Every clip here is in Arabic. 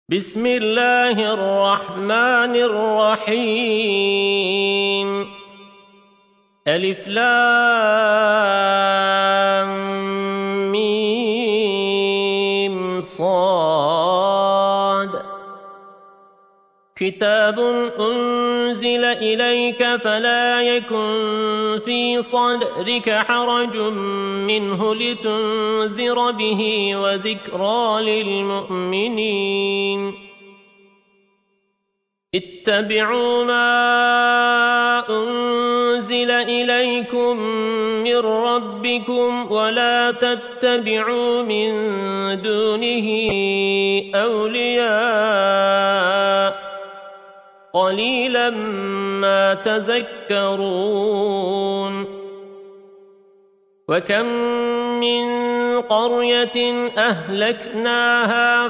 بسم الله الرحمن الرحيم ألف لام ميم صاد كتاب أنزل إليك فلا يكن في صدرك حرج منه لتنذر به وذكرى للمؤمنين اتبعوا ما أنزل إليكم من ربكم ولا تتبعوا من دونه أولياء قليلا ما تذكرون وكم من قرية أهلكناها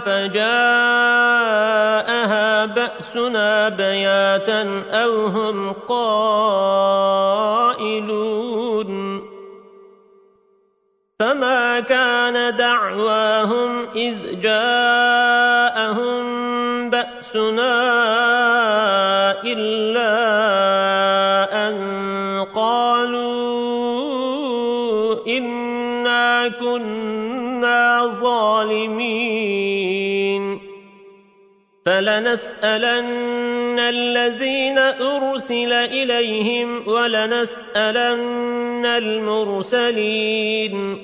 فجاءها بأسنا بياتا أو هم قائلون فما كان دعواهم إذ جاءهم بأسنا إلا أن قالوا إنا كنا ظالمين فلنسألن الذين أرسل إليهم ولنسألن المرسلين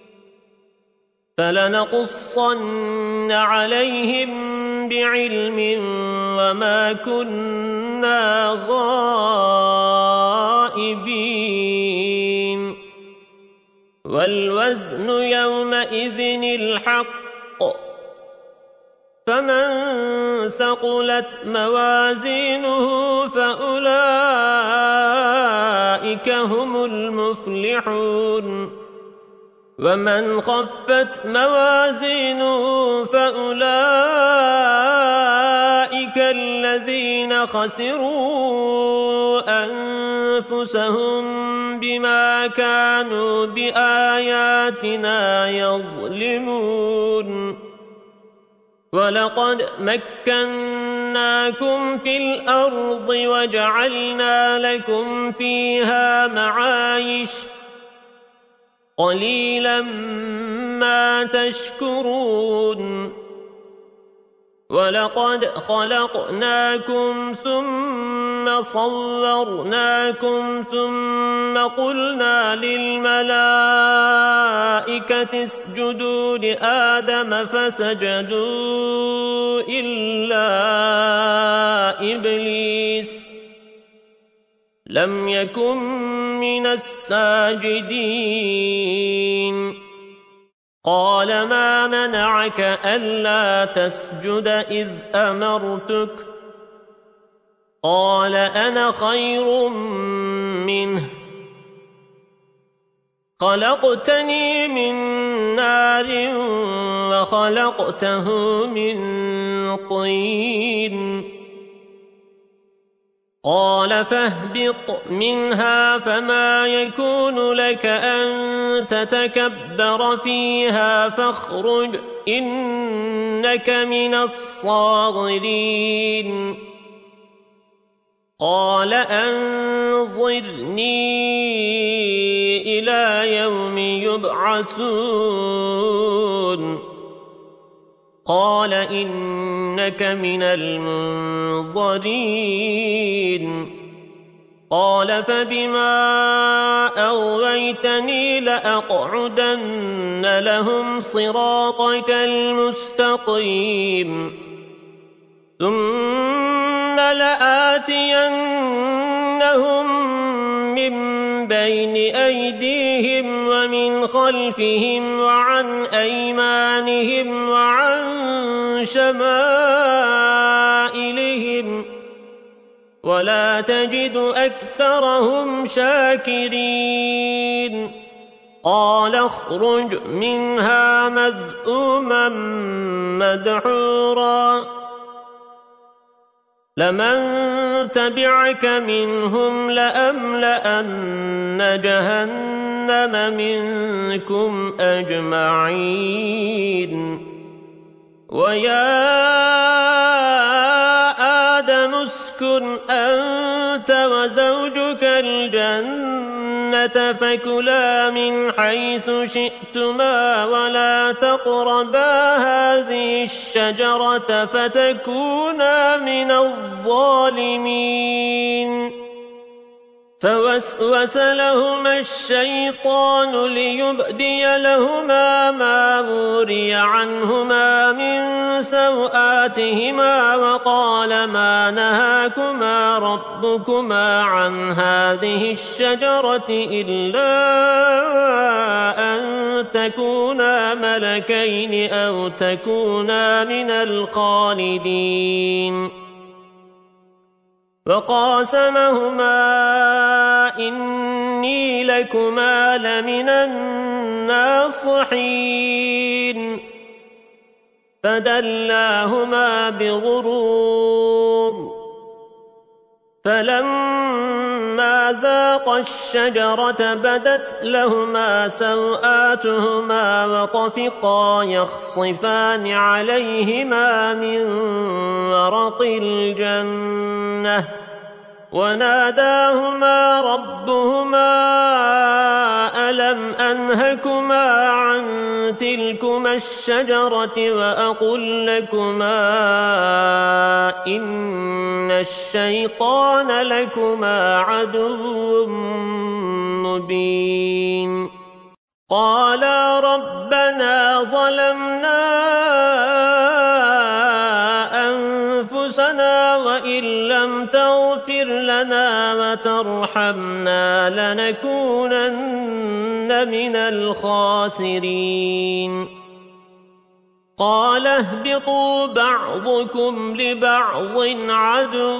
فلنقصن عليهم بعلم وما كنا غائبين والوزن يومئذ الحق فمن ثقلت موازينه فأولئك هم المفلحون ومن خفت موازينه فأولئك الذين خسروا أنفسهم بما كانوا بآياتنا يظلمون ولقد مكناكم في الأرض وجعلنا لكم فيها معايش قليلا ما تشكرون ولقد خلقناكم ثم صورناكم ثم قلنا للملائكة اسجدوا لآدم فسجدوا إلا إبليس لم يكن من الساجدين قال ما منعك ألا تسجد إذ أمرتك قال أنا خير منه خلقتني من نار وخلقته من طين قال فاهبط منها فما يكون لك أن تتكبر فيها فاخرج إنك من الصاغرين قال أنظرني إلى يوم يبعثون قال إنك من المنظرين قال فبما أغويتني لأقعدن لهم صراطك المستقيم ثم لآتينهم من بين أيديهم ومن خلفهم وعن أيمانهم وعن شمائلهم ولا تجد أكثرهم شاكرين قال اخرج منها مذءوما مدحورا لمن تبعك منهم لأملأن جهنم منكم أجمعين ويا وزوجك الجنة فكلا من حيث شئتما ولا تقربا هذه الشجرة فتكونا من الظالمين. فوسوس لهما الشيطان ليبدي لهما ما وري عنهما من سوآتهما وقال ما نهاكما ربكما عن هذه الشجرة إلا أن تكونا ملكين أو تكونا من الخالدين. وقاسمهما إني لكما لمن الناصحين. فدلاهما بغرور فلما ذاقا الشجرة بدت لهما سوآتهما وطفقا يخصفان عليهما من ورق الجنة وناداهما ربهما ألم أنهكما عن تلكما الشجرة وأقل لكما إن الشيطان لكما عدو مبين. قالا ربنا ظلمنا أنفسنا وإن لم تغفر لنا وترحمنا لنكونن من الخاسرين. قال اهبطوا بعضكم لبعض عدو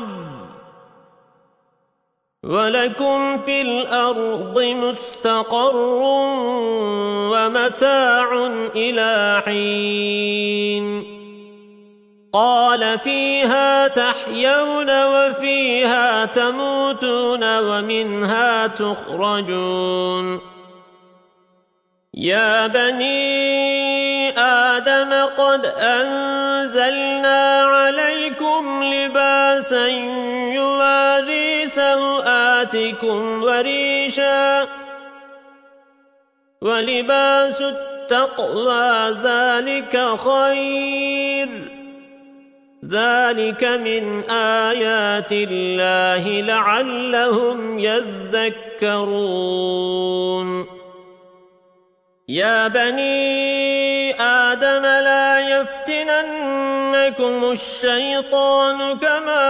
ولكم في الأرض مستقر ومتاع إلى حين. قال فيها تحيون وفيها تموتون ومنها تخرجون. يا بني آدم قد أنزلنا عليكم لباسا يواري سوآتكم وريشا ولباس التقوى ذلك خير. ذلك من آيات الله لعلهم يذكرون. يا بني آدم لا يفتننكم الشيطان كما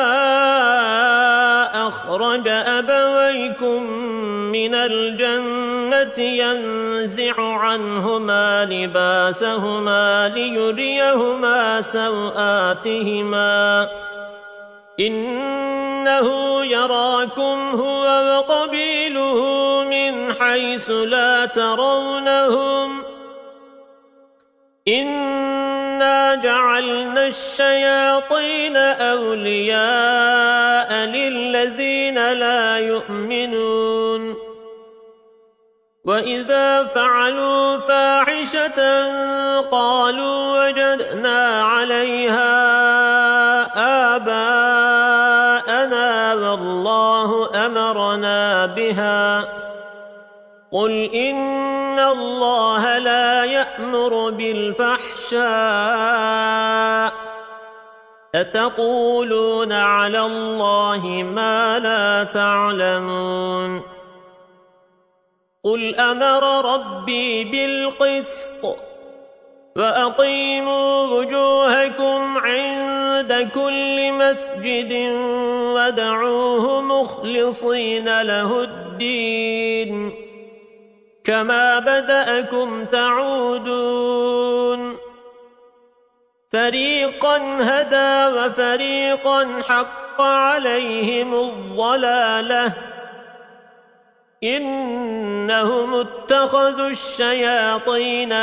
أخرج أبويكم من الجنة ينزع عنهما لباسهما ليريهما سوآتهما إنه يراكم هو وقبيله من حيث لا ترونهم إنا جعلنا الشياطين أولياء للذين لا يؤمنون. وإذا فعلوا فاحشة قالوا وجدنا عليها آباءنا والله أمرنا بها. قل إن الله لا يأمر بالفحشاء أتقولون على الله ما لا تعلمون. قل أمر ربي بالقسط وأقيموا وجوهكم عند كل مسجد وادعوه مخلصين له الدين كما بدأكم تعودون. فريقا هدى وفريقا حق عليهم الضلالة إنهم اتخذوا الشياطين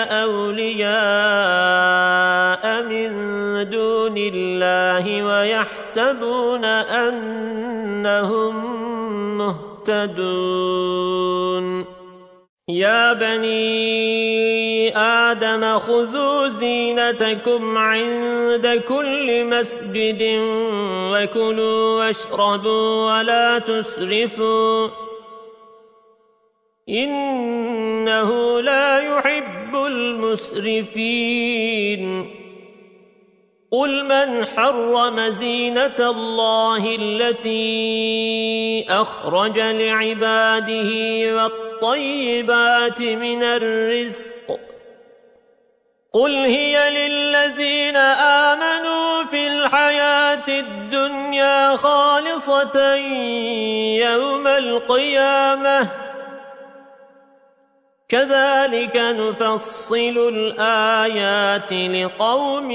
أولياء من دون الله ويحسبون أنهم مهتدون. يا بني آدم خذوا زينتكم عند كل مسجد وكلوا واشربوا ولا تسرفوا إنه لا يحب المسرفين قل من حرم زينة الله التي أخرج لعباده والطيبات من الرزق قل هي للذين آمنوا في الحياة الدنيا خالصة يوم القيامة كذلك نفصل الآيات لقوم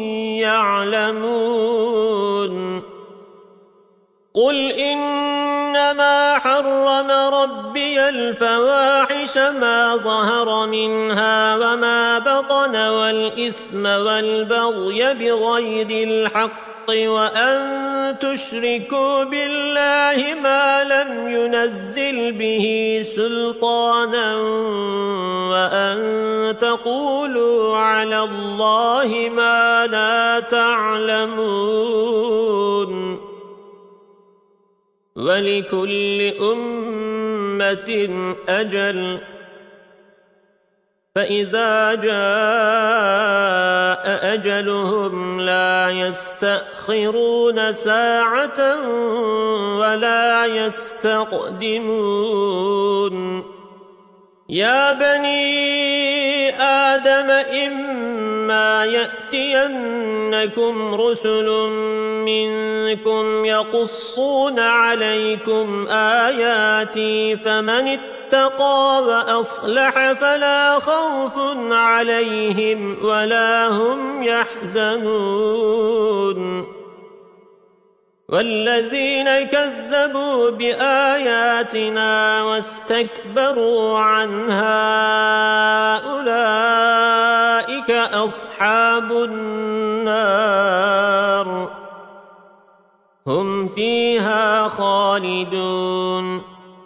يعلمون قل إنما حرم ربي الفواحش ما ظهر منها وما بطن والإثم والبغي بغير الحق وأن تشركوا بالله ما لم ينزل به سلطانا وأن تقولوا على الله ما لا تعلمون ولكل أمة أجل فإذا جاء أجلهم لا يستأخرون ساعة ولا يستقدمون يا بني آدم إما يأتينكم رسل منكم يقصون عليكم آياتي فمن اتقى وأصلح فلا خوف عليهم ولا هم يحزنون والذين كذبوا بآياتنا واستكبروا عنها أولئك أصحاب النار هم فيها خالدون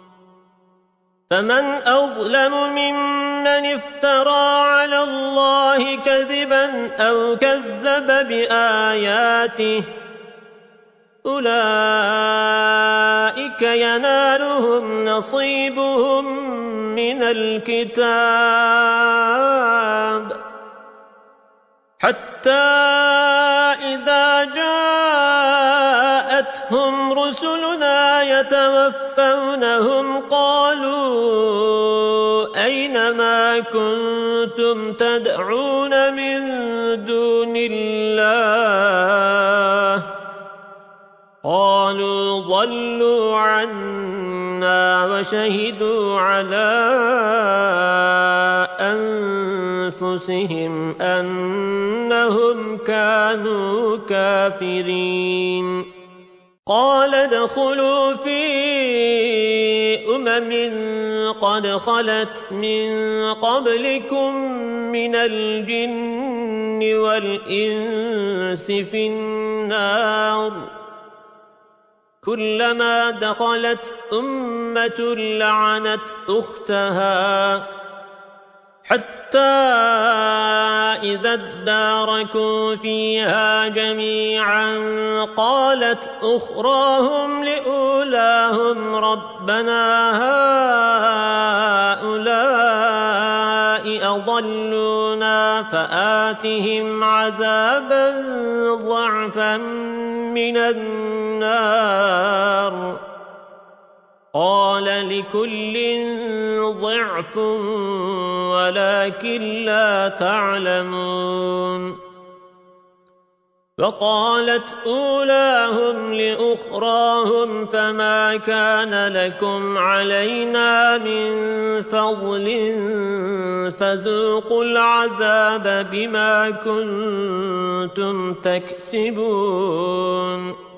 فمن أظلم ممن افترى على الله كذبا أو كذب بآياته أولئك ينالهم نصيبهم من الكتاب حتى إذا جاءتهم رسلنا يتوفونهم قالوا أين ما كنتم تدعون من دون الله قالوا ضلوا عنا وشهدوا على أنفسهم أنهم كانوا كافرين قال ادخلوا في قد خلت من قبلكم من الجن والإنس في النار كلما دخلت أمة لعنت أختها حتى إذا اداركوا فيها جميعا قالت أخراهم لأولاهم ربنا هؤلاء أضلونا فآتهم عذابا ضعفا من النار قال لكل ضعف ولكن لا تعلمون وقالت أولاهم لأخراهم فما كان لكم علينا من فضل فذوقوا العذاب بما كنتم تكسبون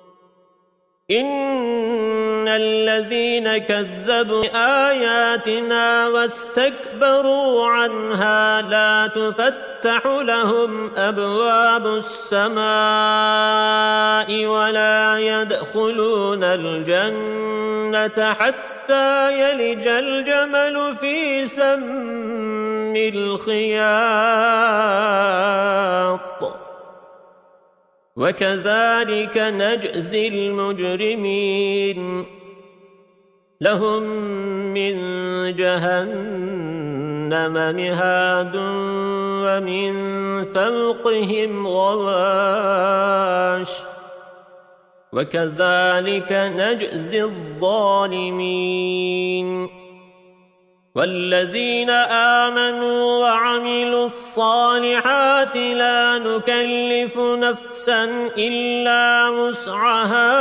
إن الذين كذبوا بآياتنا واستكبروا عنها لا تفتح لهم أبواب السماء ولا يدخلون الجنة حتى حتى يلج الجمل في سم الخياط وكذلك نجزي المجرمين لهم من جهنم مهاد ومن فوقهم غواش وكذلك نجزي الظالمين والذين آمنوا وعملوا الصالحات لا نكلف نفسا إلا وسعها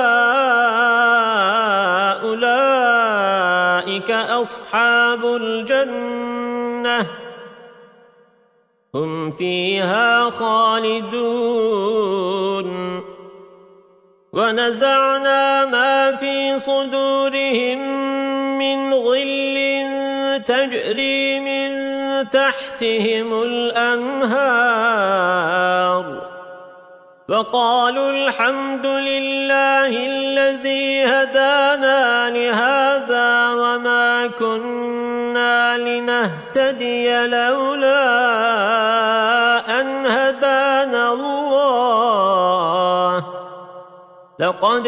أولئك أصحاب الجنة هم فيها خالدون ونزعنا ما في صدورهم من غل تجري من تحتهم الأنهار وقالوا الحمد لله الذي هدانا لهذا وما كنا لنهتدي لولا أن هدانا الله لقد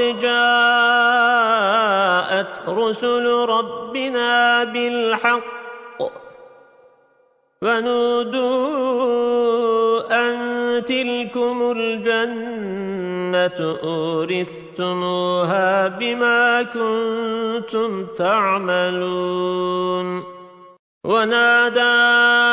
جاءت رسل ربنا بالحق ونودوا أن تلكم الجنة أورثتموها بما كنتم تعملون ونادى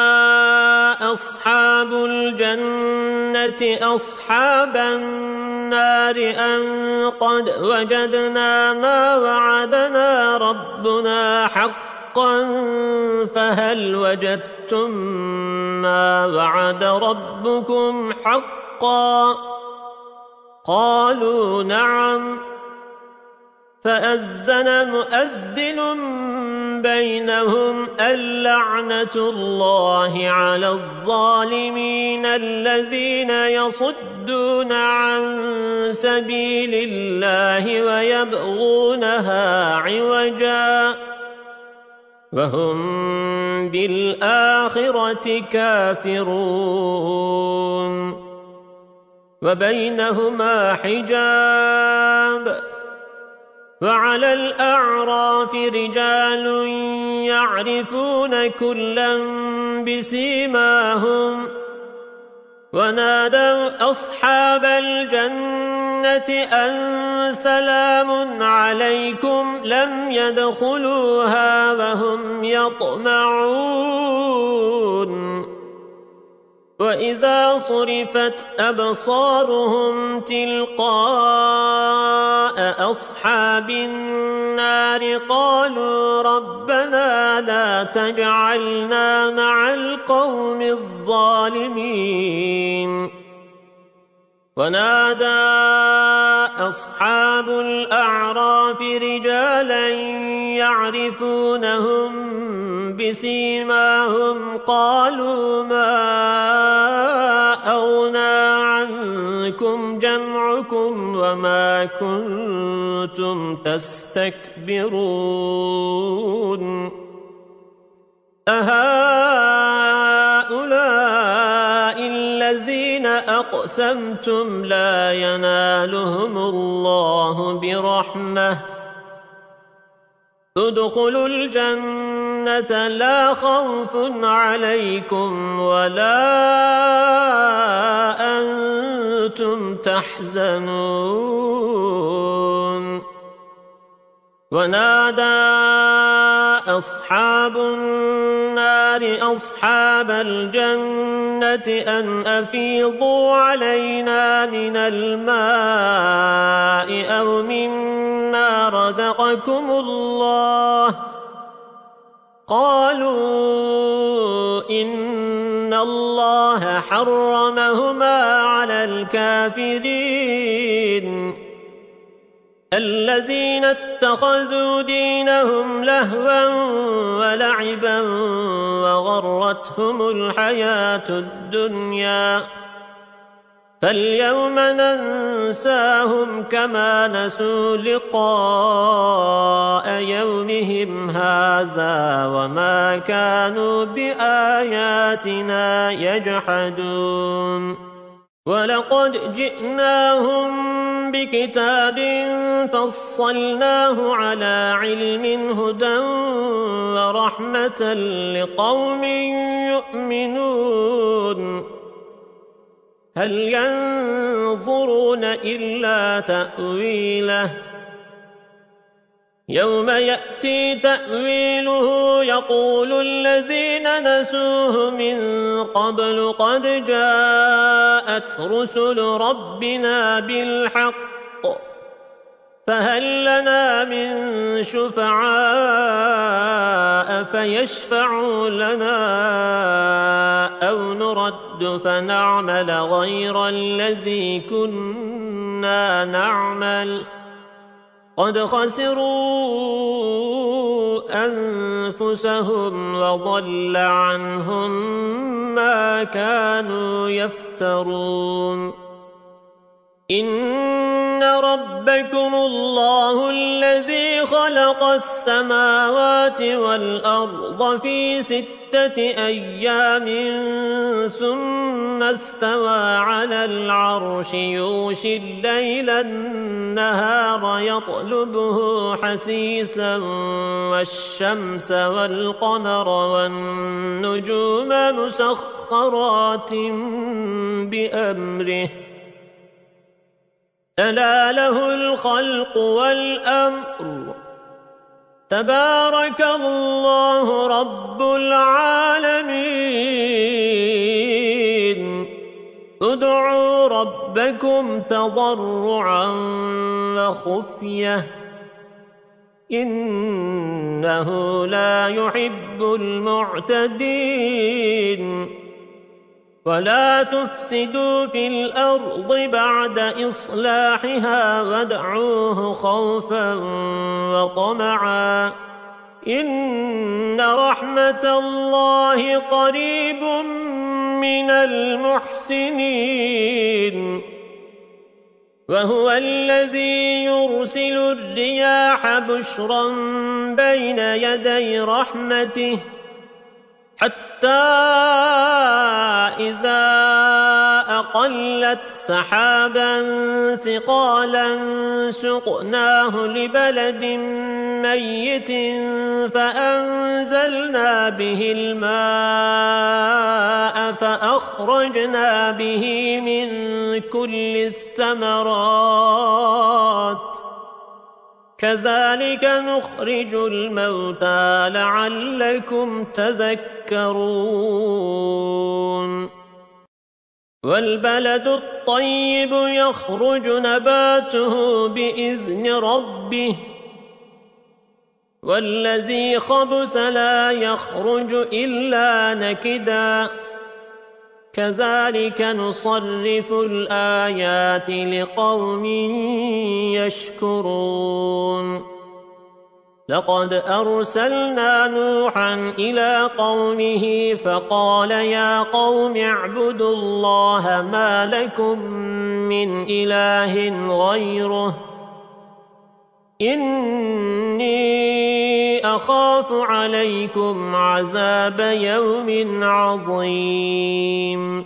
أصحاب الجنة أصحاب النار أن قد وجدنا ما وعدنا ربنا حقا فهل وجدتم ما وعد ربكم حقا قالوا نعم فأذن مؤذن بينهم اللعنة الله على الظالمين الذين يصدون عن سبيل الله ويبغونها عوجا وهم بالآخرة كافرون وبينهما حجاب وعلى الأعراف رجال يعرفون كلا بسيماهم ونادوا أصحاب الجنة أن سلام عليكم لم يدخلوها وهم يطمعون وإذا صرفت أبصارهم تلقاء أصحاب النار قالوا ربنا لا تجعلنا مع القوم الظالمين ونادى أصحاب الأعراف رجالا يعرفونهم بسيماهم قالوا ما أغنى عنكم جمعكم وما كنتم تستكبرون أهؤلاء الذين أقسمتم لا ينالهم الله برحمة ادخلوا الجنة لا خوف عليكم ولا أنتم تحزنون ونادى أصحاب النار أصحاب الجنة أن أفيضوا علينا من الماء أو مما رزقكم الله قالوا إن الله حرمهما على الكافرين الذين اتخذوا دينهم لهوا ولعبا وغرتهم الحياة الدنيا فاليوم ننساهم كما نسوا لقاء يومهم هذا وما كانوا بآياتنا يجحدون ولقد جئناهم بكتاب فصلناه على علم هدى ورحمة لقوم يؤمنون هل ينظرون إلا تأويله يوم يأتي تأويله يقول الذين نسوه من قبل قد جاءت رسل ربنا بالحق فهل لنا من شفعاء فيشفعوا لنا أو نرد فنعمل غير الذي كنا نعمل قد خسروا أنفسهم وضل عنهم ما كانوا يفترون إن ربكم الله الذي خلق السماوات والأرض في 6 أيام ثم استوى على العرش يغشي الليل النهار يطلبه حثيثا والشمس والقمر والنجوم مسخرات بأمره ألا له الخلق والأمر تبارك الله رب العالمين ادعوا ربكم تضرعا وخفية إنه لا يحب المعتدين ولا تفسدوا في الأرض بعد إصلاحها وادعوه خوفا وطمعا إن رحمة الله قريب من المحسنين وهو الذي يرسل الرياح بشرا بين يدي رحمته حتى إذا أقلت سحابا ثقالا سقناه لبلد ميت فأنزلنا به الماء فأخرجنا به من كل الثمرات كذلك نخرج الموتى لعلكم تذكرون والبلد الطيب يخرج نباته بإذن ربه والذي خبث لا يخرج إلا نكدا كذلك نصرف الآيات لقوم يشكرون لقد أرسلنا نوحا إلى قومه فقال يا قوم اعبدوا الله ما لكم من إله غيره إني أخاف عليكم عذاب يوم عظيم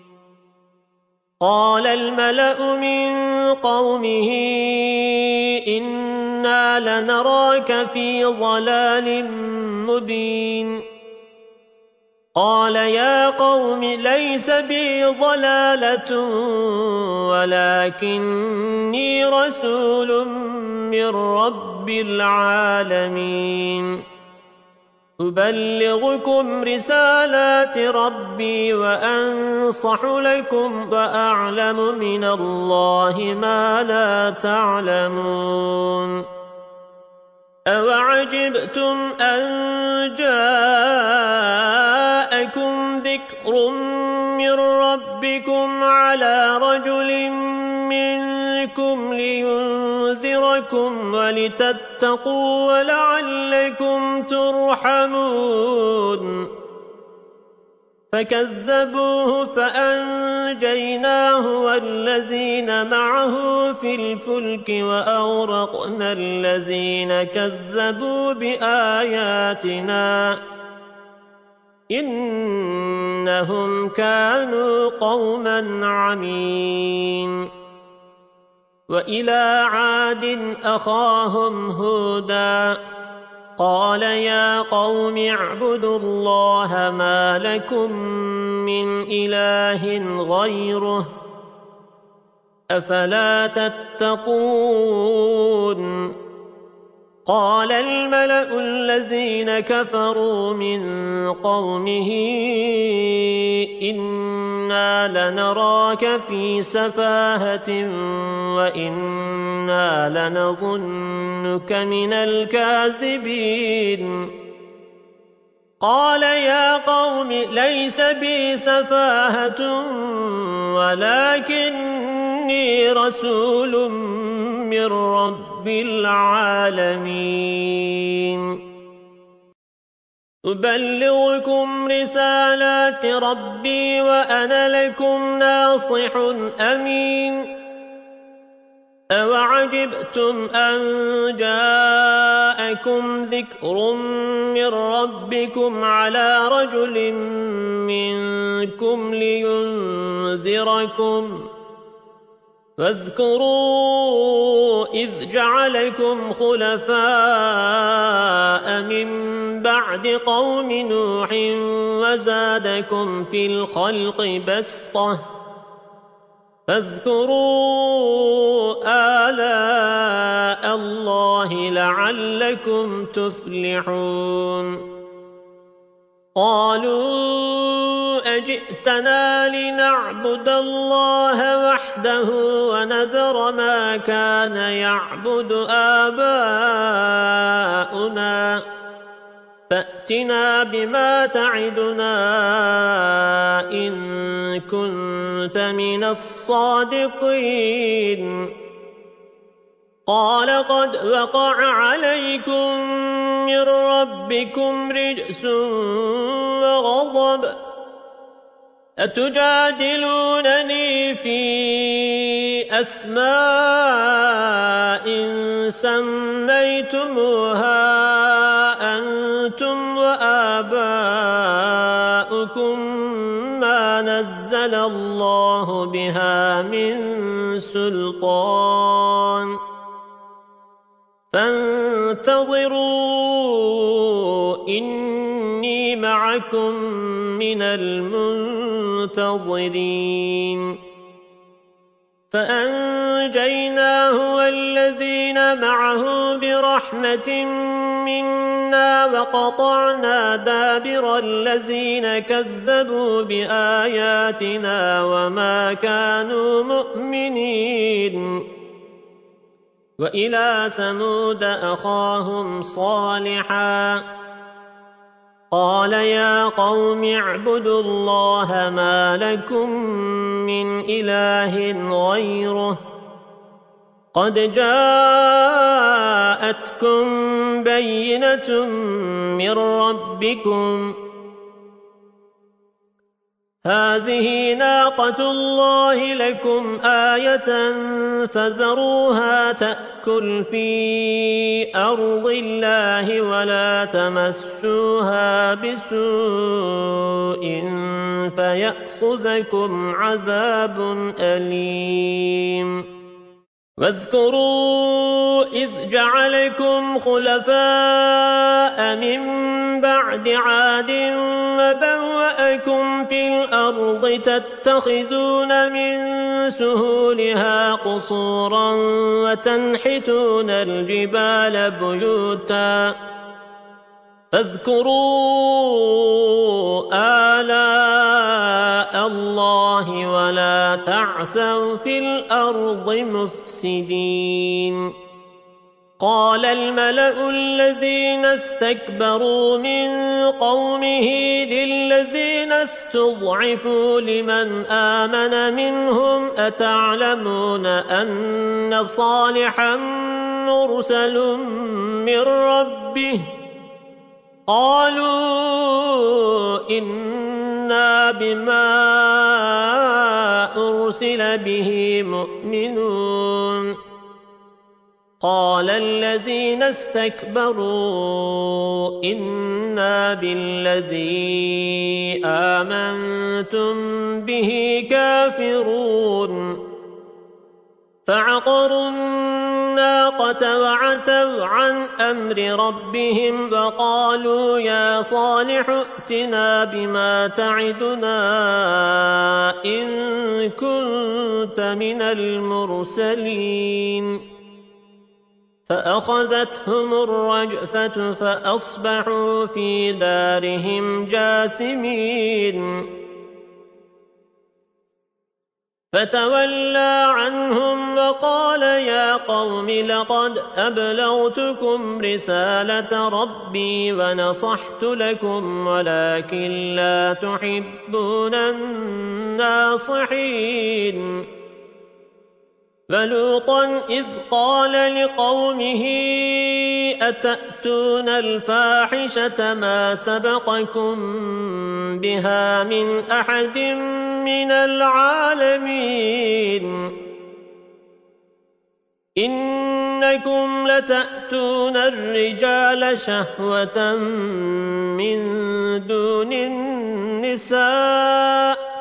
قال الملأ من قومه إنا لنراك في ضلال مبين قال يا قوم ليس بي ضلالة ولكني رسول من رب العالمين أبلغكم رسالات ربي وأنصح لكم وأعلم من الله ما لا تعلمون أوعجبتم أن جاءكم ذكر من ربكم على رجل منكم لينذركم ولتتقوا ولعلكم ترحمون فكذبوه فأنجيناه والذين معه في الفلك وأغرقنا الذين كذبوا بآياتنا إنهم كانوا قوما عمين وإلى عاد أخاهم هودا قال يا قوم اعبدوا الله ما لكم من إله غيره أفلا تتقون قال الملأ الذين كفروا من قومه إنا لنراك في سفاهة وإنا لنظنك من الكاذبين قال يا قوم ليس بي سفاهة ولكني رسول من رب العالمين أبلغكم رسالات ربي وأنا لكم ناصح أمين أوعجبتم أن جاءكم ذكر من ربكم على رجل منكم لينذركم فاذكروا إذ جعلكم خلفاء من بعد قوم نوح وزادكم في الخلق بسطة فاذكروا آلاء الله لعلكم تفلحون قالوا أجئتنا لنعبد الله وحده ونذر ما كان يعبد آباؤنا فأتنا بما تعدنا إن كنت من الصادقين قال قد وقع عليكم من ربكم رجس وغضب أتجادلونني في أسماء سميتموها أنتم وآباؤكم ما نزل الله بها من سلطان فانتظروا إني معكم من المنتظرين فأنجيناه والذين معه برحمة منا وقطعنا دابر الذين كذبوا بآياتنا وما كانوا مؤمنين وإلى ثمود أخاهم صالحا قال يا قوم اعبدوا الله ما لكم من إله غيره قد جاءتكم بينة من ربكم هذه ناقة الله لكم آية فذروها تأكل في أرض الله ولا تمسوها بسوء فيأخذكم عذاب أليم واذكروا إذ جعلكم خلفاء من بعد عاد وبوأكم في الأرض تتخذون من سهولها قصورا وتنحتون الجبال بيوتا فاذكروا آلاء الله ولا تعثوا في الأرض مفسدين قال الملأ الذين استكبروا من قومه للذين استضعفوا لمن آمن منهم أتعلمون أن صالحا مرسل من ربه قالوا إنا إنا بما أرسل به مؤمنون قال الذين استكبروا إنا بالذي آمنتم به كافرون فعقروا الناقة وعتوا عن أمر ربهم وقالوا يا صالح ائتنا بما تعدنا إن كنت من المرسلين فأخذتهم الرجفة فأصبحوا في دارهم جاثمين فتولى عنهم وقال يا قوم لقد أبلغتكم رسالة ربي ونصحت لكم ولكن لا تحبون الناصحين فلوطا إذ قال لقومه أتأتون الفاحشة ما سبقكم بها من أحد من العالمين إنكم لتأتون الرجال شهوة من دون النساء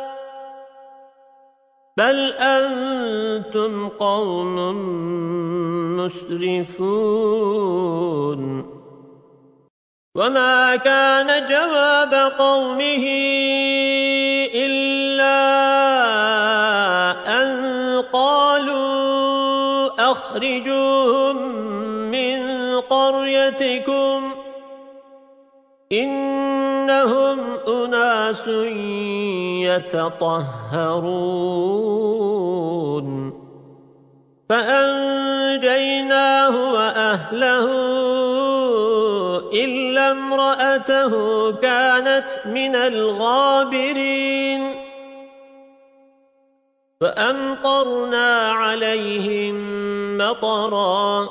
بل أنتم قوم مسرفون وما كان جواب قومه إلا أن قالوا أخرجوهم من قريتكم إنهم أناس يتطهرون فأنجيناه وأهله إلا امرأته كانت من الغابرين فأمطرنا عليهم مطرا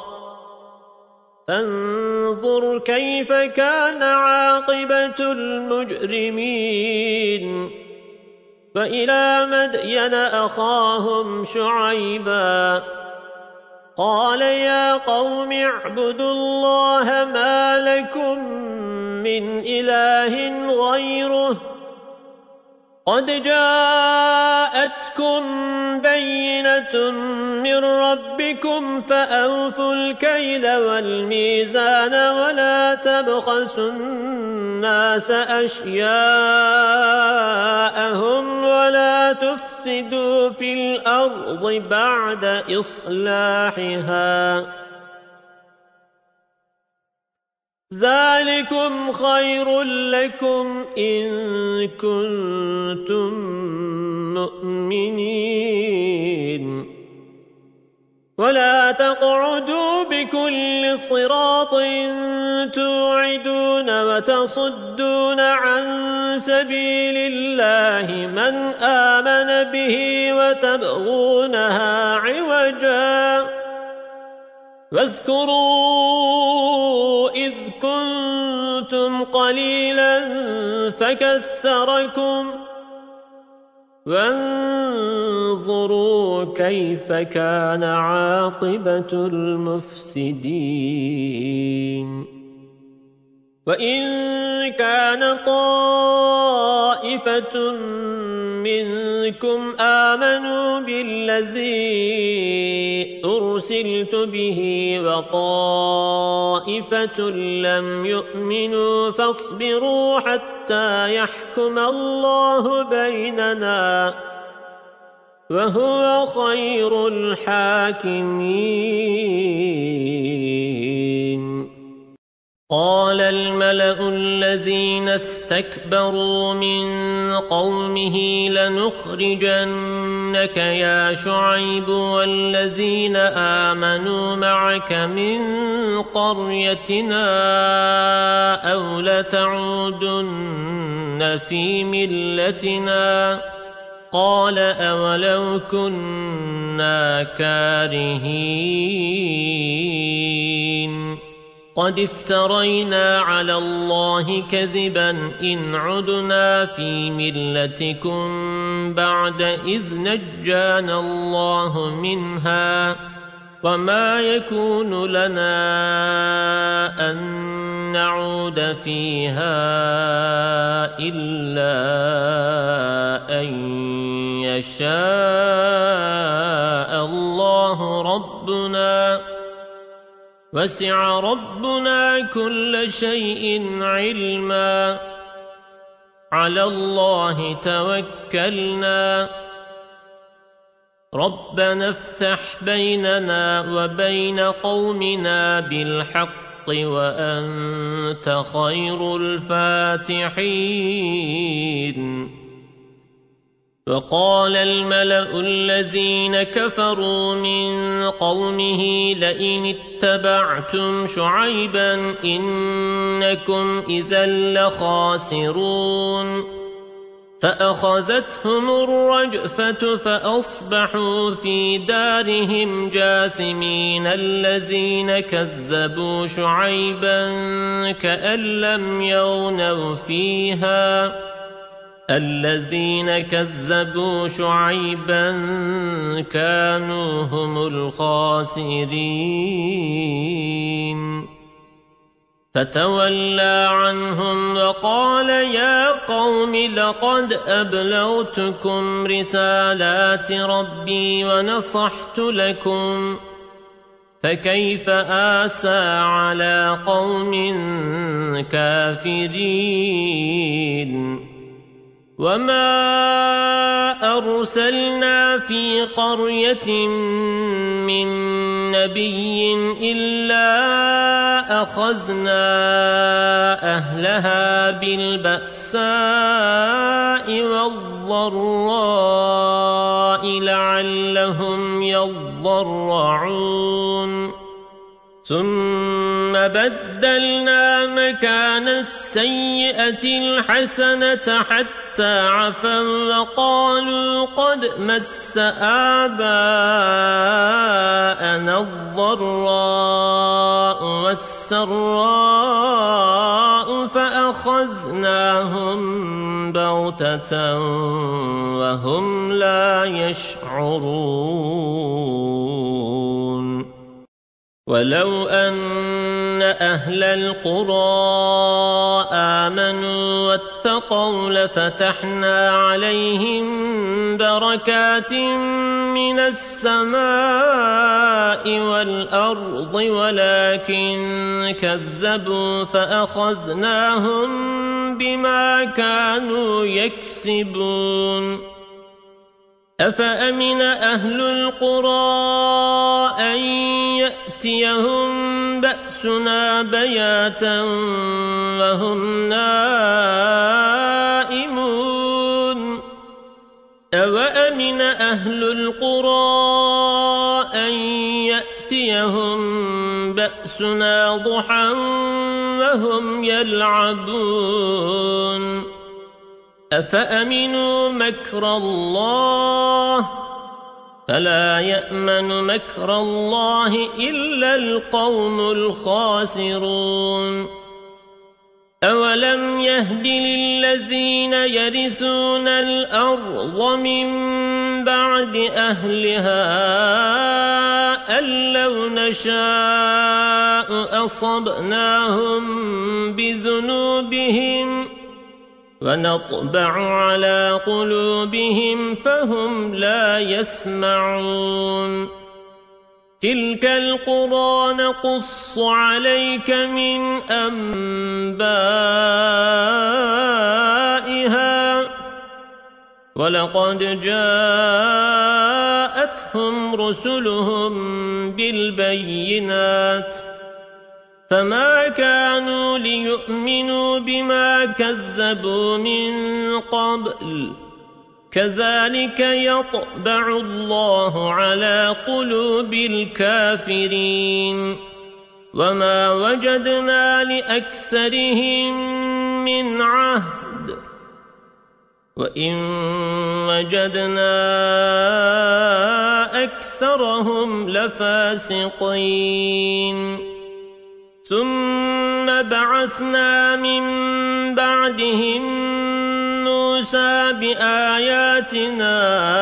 فانظر كيف كان عاقبة المجرمين وإلى مدين أخاهم شعيبا قال يا قوم اعبدوا الله ما لكم من إله غيره قد جاءتكم بينة من ربكم فأوفوا الكيل والميزان ولا تبخسوا الناس أشياءهم ولا تفسدوا في الأرض بعد إصلاحها ذلكم خير لكم إن كنتم مؤمنين ولا تقعدوا بكل صراط توعدون وتصدون عن سبيل الله من آمن به وتبغونها عوجا واذكروا إذ كنتم قليلا فكثركم وانظروا كيف كان عاقبة المفسدين وإن كان طائفة منكم آمنوا بالذي أرسلت به وطائفة لم يؤمنوا فاصبروا حتى يحكم الله بيننا وهو خير الحاكمين قال الملأ الذين استكبروا من قومه لنخرجنك يا شعيب والذين آمنوا معك من قريتنا أو لتعودن في ملتنا قال أولو كنا كارهين قد افترينا على الله كذبا إن عدنا في ملتكم بعد إذ نجانا الله منها وما يكون لنا أن نعود فيها إلا أن يشاء الله ربنا وسع ربنا كل شيء علما على الله توكلنا ربنا افتح بيننا وبين قومنا بالحق وأنت خير الفاتحين وقال الملأ الذين كفروا من قومه لئن اتبعتم شعيبا إنكم إذا لخاسرون فأخذتهم الرجفة فأصبحوا في دارهم جاثمين الذين كذبوا شعيبا كأن لم يغنوا فيها الذين كذبوا شعيبا كانوا هم الخاسرين فتولى عنهم وقال يا قوم لقد أبلغتكم رسالات ربي ونصحت لكم فكيف آسى على قوم كافرين وما أرسلنا في قرية من نبي إلا أخذنا أهلها بالبأساء والضراء لعلهم يضرعون ثم بدلنا مكان السيئة الحسنة حتى عفوا وقالوا قد مس آباءنا الضراء والسراء فأخذناهم بغتة وهم لا يشعرون ولو أن أهل القرى آمنوا واتقوا لفتحنا عليهم بركات من السماء والأرض ولكن كذبوا فأخذناهم بما كانوا يكسبون أفأمن أهل القرى أن يأتيهم بأسنا بياتا وهم نائمون أوأمن أهل القرى أن يأتيهم بأسنا ضحى وهم يلعبون أفأمنوا مكر الله فلا يأمن مكر الله إلا القوم الخاسرون أولم يهد للذين يرثون الأرض من بعد أهلها أن لو نشاء أصبناهم بذنوبهم ونطبع على قلوبهم فهم لا يسمعون تلك القرى نقص عليك من أنبائها ولقد جاءتهم رسلهم بالبينات فما كانوا ليؤمنوا بما كذبوا من قبل كذلك يطبع الله على قلوب الكافرين وما وجدنا لأكثرهم من عهد وإن وجدنا أكثرهم لفاسقين ثم بعثنا من بعدهم موسى بآياتنا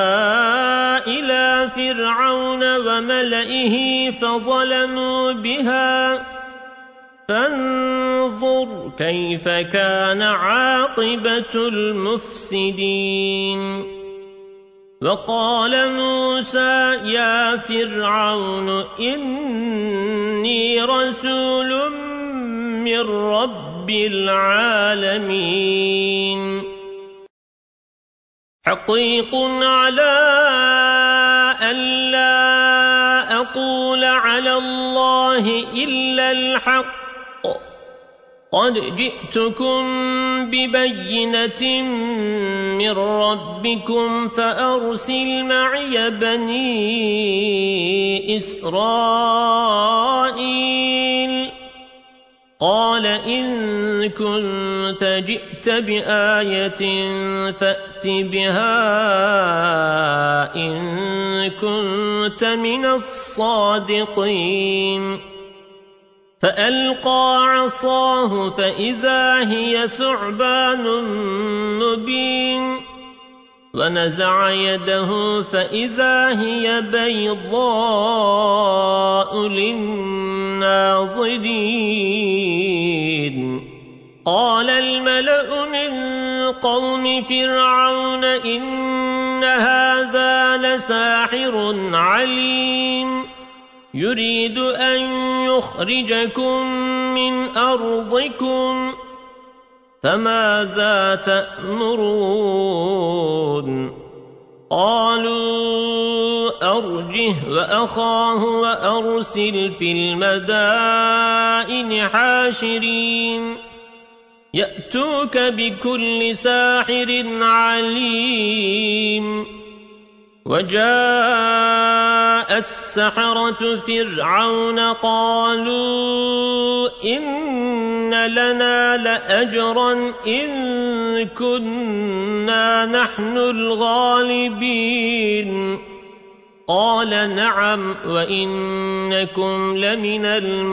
إلى فرعون وملئه فظلموا بها فانظر كيف كان عاقبة المفسدين وقال موسى يا فرعون إني رسول من رب العالمين حقيق على ألا أقول على الله إلا الحق قد جئتكم ببينة من ربكم فأرسل معي بني إسرائيل قال إن كنت جئت بآية فأت بها إن كنت من الصادقين فألقى عصاه فإذا هي ثعبان مبين ونزع يده فإذا هي بيضاء للناظرين قال الملأ من قوم فرعون إن هذا لساحر عليم يريد أن يخرجكم من أرضكم فماذا تأمرون قالوا أرجه وأخاه وأرسل في المدائن حاشرين يأتوك بكل ساحر عليم وجاء السحرة فرعون قالوا إن لنا لأجرا إن كنا نحن الغالبين قال نعم وإنكم لمن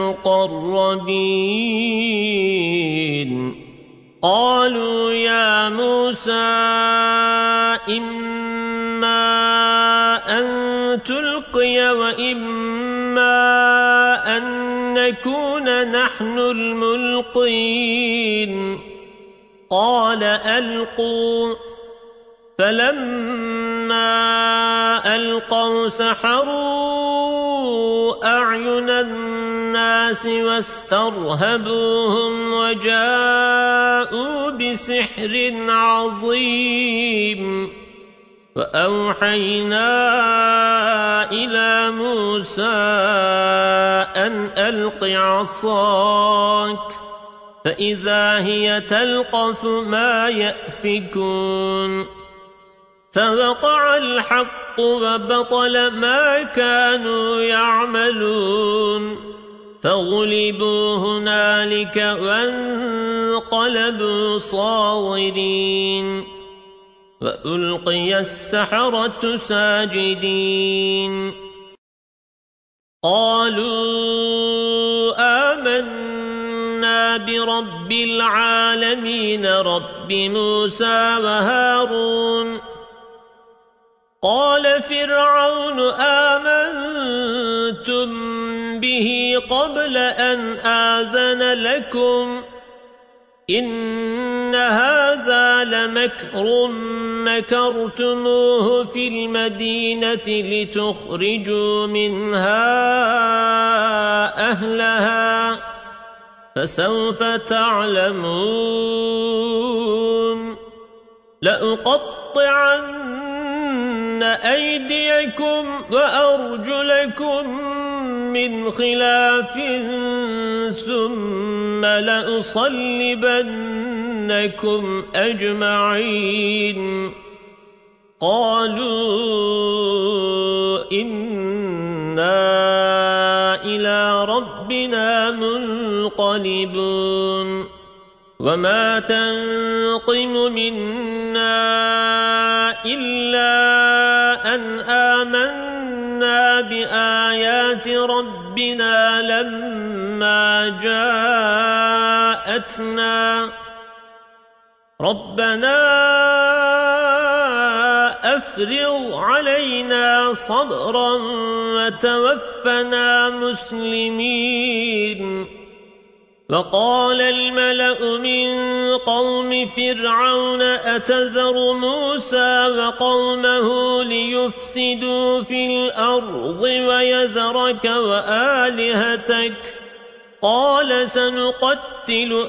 المقربين قالوا يا موسى إما أن تلقي وإما أن نكون نحن الملقين قال ألقوا فلما ألقوا سحروا أعين الناس واسترهبوهم وجاءوا بسحر عظيم وأوحينا إلى موسى أن ألق عصاك فإذا هي تلقف ما يأفكون فوقع الحق وبطل ما كانوا يعملون فغلبوا هنالك وانقلبوا صاغرين وألقي السحرة ساجدين قالوا آمنا برب العالمين رب موسى وهارون قال فرعون آمنتم به قبل أن آذن لكم إن هذا لمكر مكرتموه في المدينة لتخرجوا منها أهلها فسوف تعلمون لأقطعن أيديكم وأرجلكم من خلاف ثم لأصلبنكم أجمعين قالوا إنا إلى ربنا منقلبون وما تنقم منا إلا أن آمنا كفرنا بآيات ربنا لما جاءتنا ربنا أفرغ علينا صبرا وتوفنا مسلمين. وقال الملأ من قوم فرعون أتذر موسى وقومه ليفسدوا في الأرض ويذرك وآلهتك قال سنقتل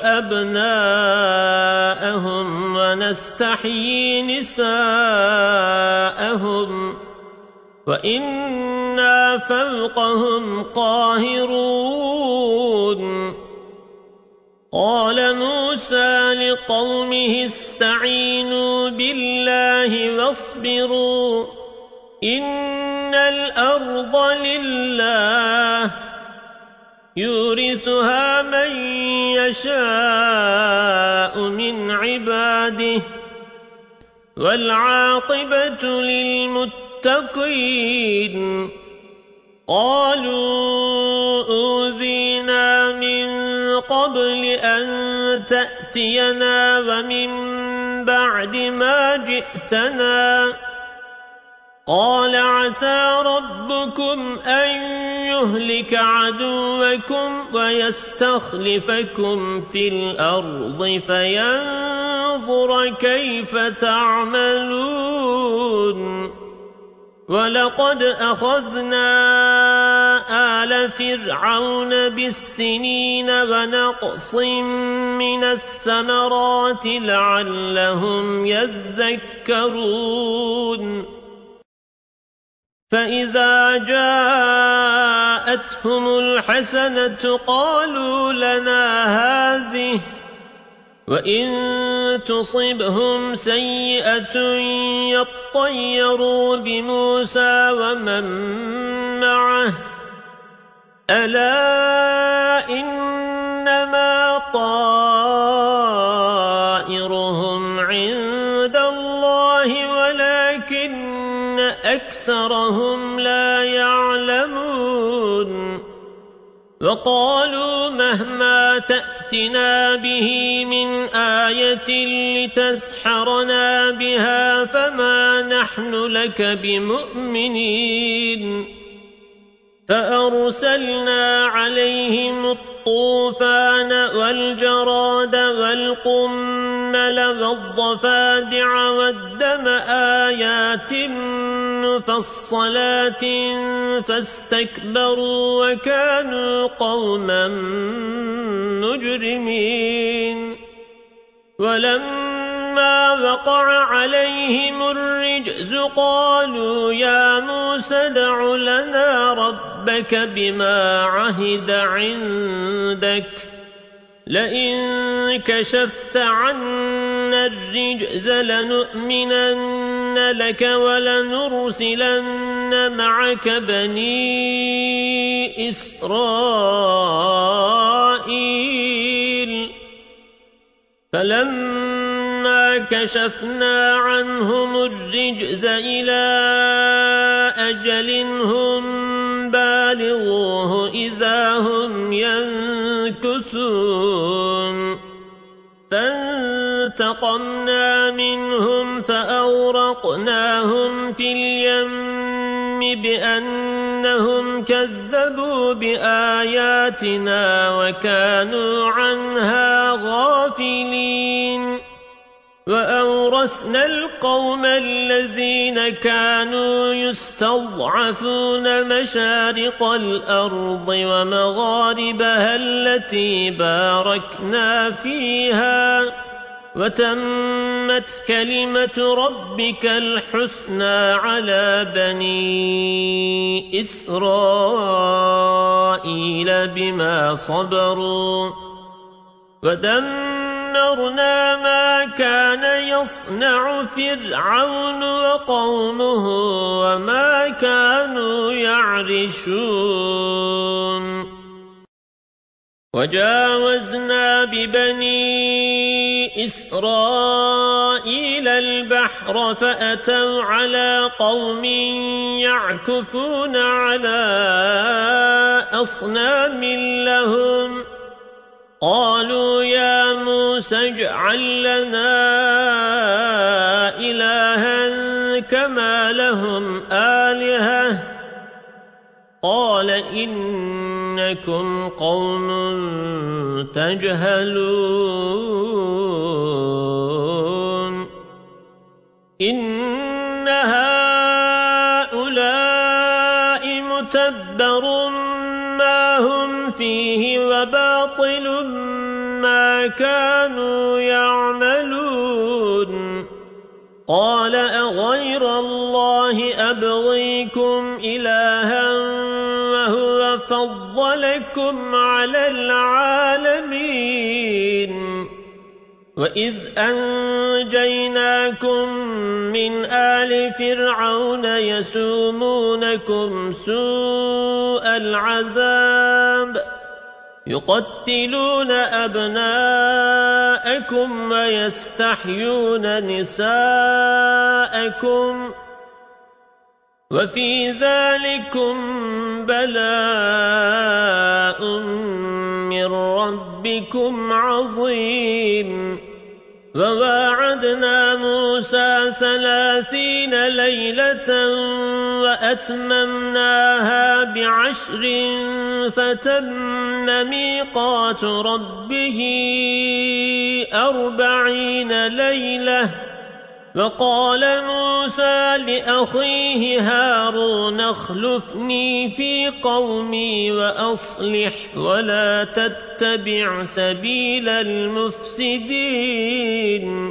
أبناءهم ونستحيي نساءهم وإنا فوقهم قاهرون. قال موسى لقومه استعينوا بالله واصبروا إن الأرض لله يورثها من يشاء من عباده والعاقبة للمتقين. قالوا أوذينا من قبل أن تأتينا ومن بعد ما جئتنا قال عسى ربكم أن يهلك عدوكم ويستخلفكم في الأرض فينظر كيف تعملون. ولقد أخذنا آل فرعون بالسنين ونقص من الثمرات لعلهم يذكرون. فإذا جاءتهم الحسنة قالوا لنا هذه وإن تصبهم سيئة يطيروا بموسى ومن معه ألا إنما طائرهم عند الله ولكن أكثرهم لا يعلمون. وقالوا مهما تأتنا به من آية لتسحرنا بها فما نحن لك بمؤمنين. فأرسلنا عليهم الطوفان والجراد والقمل والضفادع والدم آيات مفصلات فاستكبروا وكانوا قوما مجرمين. ولما وقع عليهم الرجز قالوا يا موسى ادع لنا ربك بما عهد عندك لئن كشفت عنا الرجز لنؤمنن لك ولنرسلن معك بني إسرائيل. فلما كشفنا عنهم الرجز إلى أجل هم بالغوه إذا هم ينكثون. فانتقمنا منهم فأورقناهم في اليم بأنهم كذبوا بآياتنا وكانوا عنها غافلين. وأورثنا القوم الذين كانوا يستضعفون مشارق الأرض ومغاربها التي باركنا فيها وتمت كلمة ربك الحسنى على بني إسرائيل بما صبروا ودمرنا ما كان يصنع فرعون وقومه وما كانوا يعرشون. وجاوزنا ببني إسرائيل البحر فأتوا على قوم يعكفون على أصنام لهم قالوا يا موسى اجعل لنا إلها كما لهم آلهة قال إنكم قوم تجهلون إن هؤلاء متبر ما هم فيه وباطل ما كانوا يعملون قال أغير الله أبغيكم إلها وهو فضلكم على العالمين وإذ أنجيناكم من آل فرعون يسومونكم سوء العذاب يقتلون أبناءكم ويستحيون نساءكم وفي ذلكم بلاء من ربكم عظيم وواعدنا موسى 30 ليلة وأتممناها ب10 فتم ميقات ربه 40 ليلة وقال موسى لأخيه هارون اخلفني في قومي وأصلح ولا تتبع سبيل المفسدين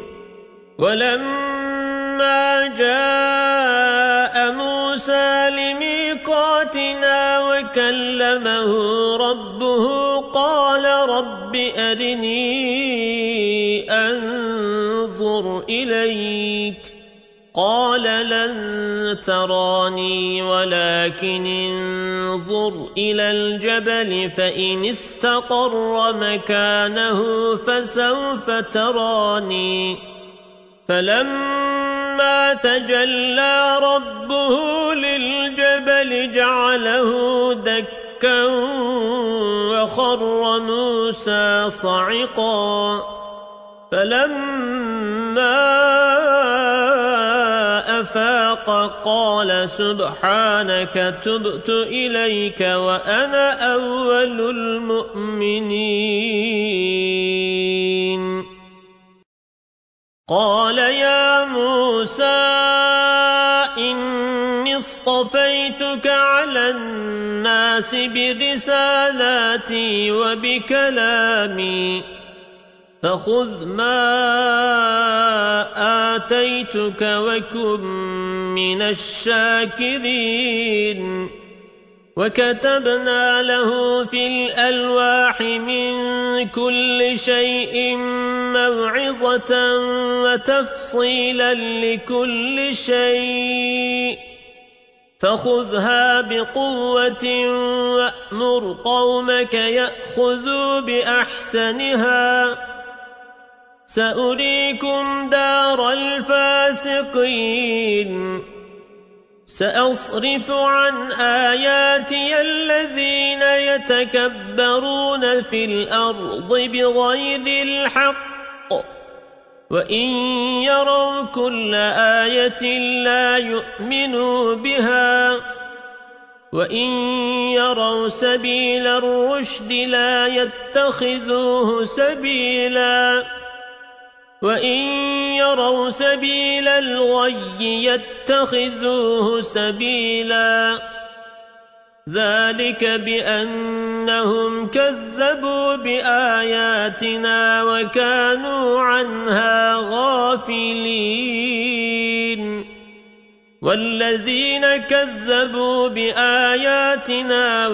ولما جاء موسى لميقاتنا وكلمه ربه قال رب أرني أنظر إليك قال لن تراني ولكن انظر إلى الجبل فإن استقر مكانه فسوف تراني فلما تجلى ربه للجبل جعله دكا وخر موسى صعقا فلما أفاق قال سبحانك تبت إليك وأنا أول المؤمنين قال يا موسى إني اصطفيتك على الناس برسالاتي وبكلامي فخذ ما آتيتك وكن من الشاكرين وكتبنا له في الألواح من كل شيء موعظة وتفصيلا لكل شيء فخذها بقوة وأمر قومك يأخذوا بأحسنها سأريكم دار الفاسقين سأصرف عن آياتي الذين يتكبرون في الأرض بغير الحق وإن يروا كل آية لا يؤمنوا بها وإن يروا سبيل الرشد لا يتخذوه سبيلا وإن يروا سبيل الغي يتخذوه سبيلا ذلك بأنهم كذبوا بآياتنا وكانوا عنها غافلين والذين كذبوا بآياتنا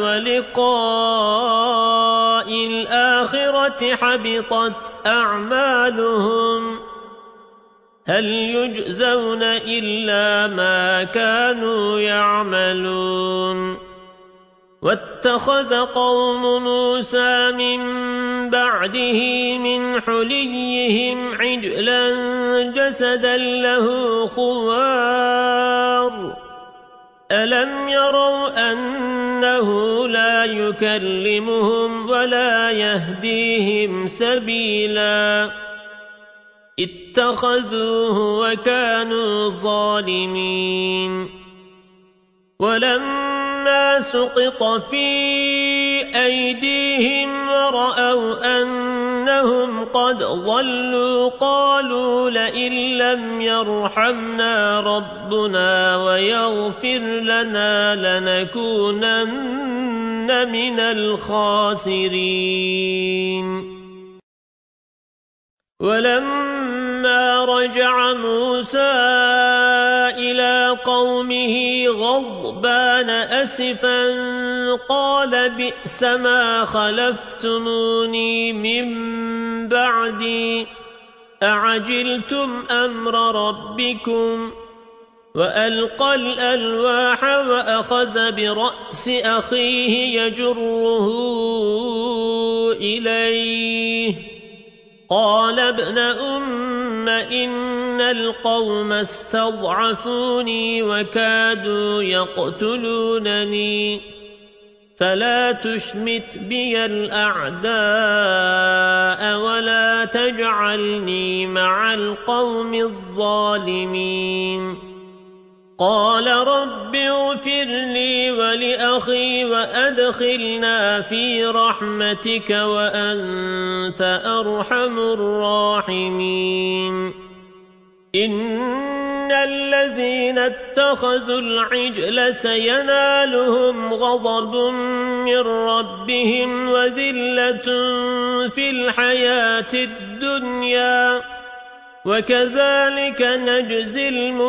ولقاء الآخرة حبطت أعمالهم هل يجزون إلا ما كانوا يعملون واتخذ قوم موسى من بعده من حليهم عجلا جسدا له خوار ألم يروا أنه لا يكلمهم ولا يهديهم سبيلا اتخذوه وكانوا ظالمين ولما سقط في أيديهم ورأوا أنهم قد ضلوا قالوا لئن لم يرحمنا ربنا ويغفر لنا لنكونن من الخاسرين ولما رجع موسى إلى قومه غضبان أسفا قال بئس ما خلفتموني من بعدي أعجلتم أمر ربكم وألقى الألواح وأخذ برأس أخيه يجره إليه قال ابن أم إن القوم استضعفوني وكادوا يقتلونني فلا تشمت بي الأعداء ولا تجعلني مع القوم الظالمين قال رب اغفر لي ولأخي وأدخلنا في رحمتك وأنت أرحم الراحمين إن الذين اتخذوا العجل سينالهم غضب من ربهم وذلة في الحياة الدنيا وكذلك نجزي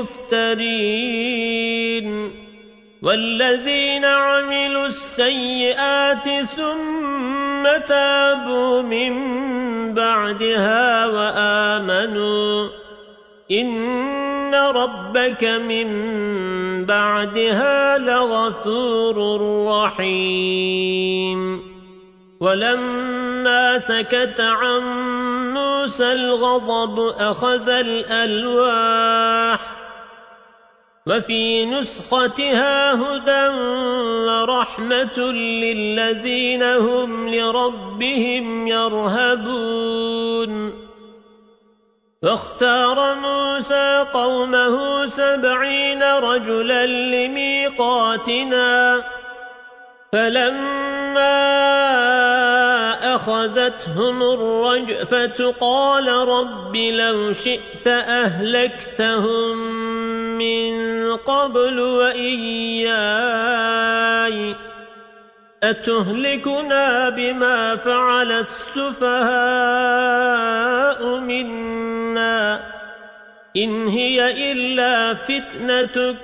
المفترين والذين عملوا السيئات ثم تابوا من بعدها وآمنوا إن ربك من بعدها لغفور رحيم ولما سكت عن موسى الغضب أخذ الألواح وفي نسختها هدى ورحمة للذين هم لربهم يرهبون واختار موسى قومه 70 رجلا لميقاتنا فلما أخذتهم الرجفة قال رب لو شئت أهلكتهم من قبل وإياي أتهلكنا بما فعل السفهاء منا إن هي إلا فتنتك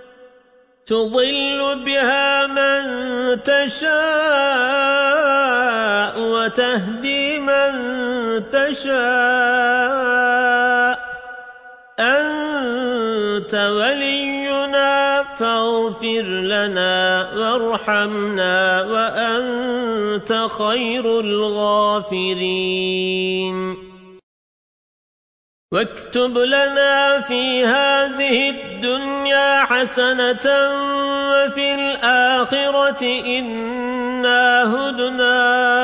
تضل بها من تشاء وتهدي من تشاء أنت ولينا فاغفر لنا وارحمنا وأنت خير الغافرين واكتب لنا في هذه الدنيا حسنة وفي الآخرة إنا هدنا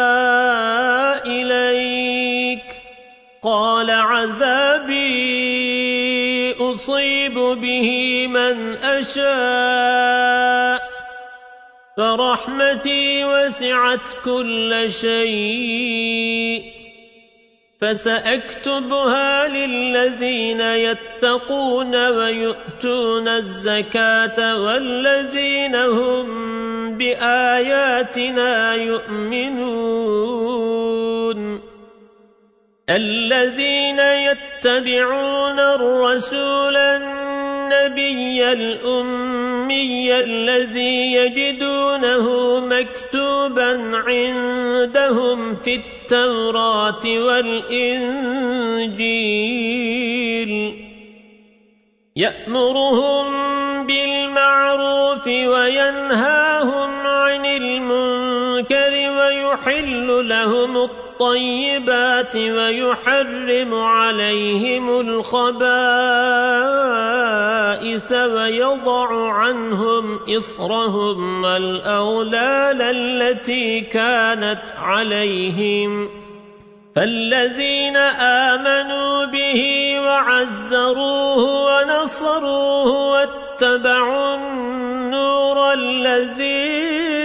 إليك قال عذابي أصيب به من أشاء فرحمتي وسعت كل شيء فسأكتبها للذين يتقون ويؤتون الزكاة والذين هم بآياتنا يؤمنون الذين يتبعون الرسول النبي الأمي الذي يجدونه مكتوبا عندهم في التوراة والإنجيل يأمرهم بالمعروف بالمعروف وينهاهم عن المنكر ويحل لهم الطيبات ويحرم عليهم الخبائث ويضع عنهم إصرهم والأغلال التي كانت عليهم فالذين آمنوا به وعزروه ونصروه واتبعوا النور الذي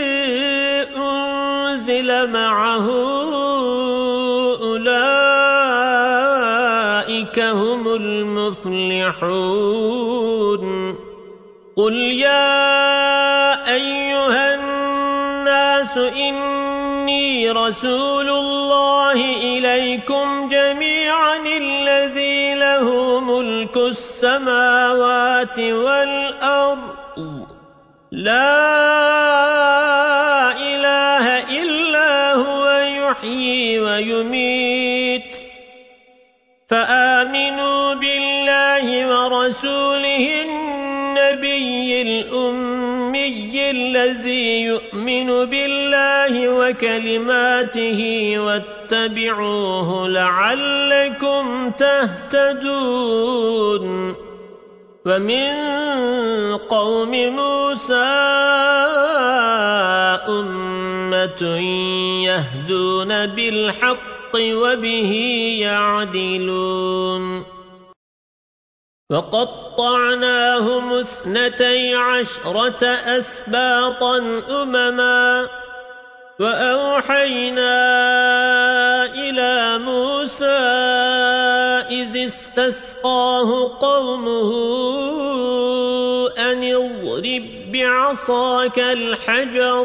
أنزل معه أولئك هم المفلحون قل يا أيها الناس إني رسول الله إليكم جميعا الذي له ملك السماوات والأرض لا إله إلا هو يحيي ويميت فآمنوا بالله ورسوله النبي الأمي الذي يؤمن بالله وكلماته واتبعوه لعلكم تهتدون ومن قوم موسى أمة يهدون بالحق وبه يعدلون وقطعناهم 12 أسباطا أمما وأوحينا إلى موسى إذ استسقاه قومه أن اضرب بعصاك الحجر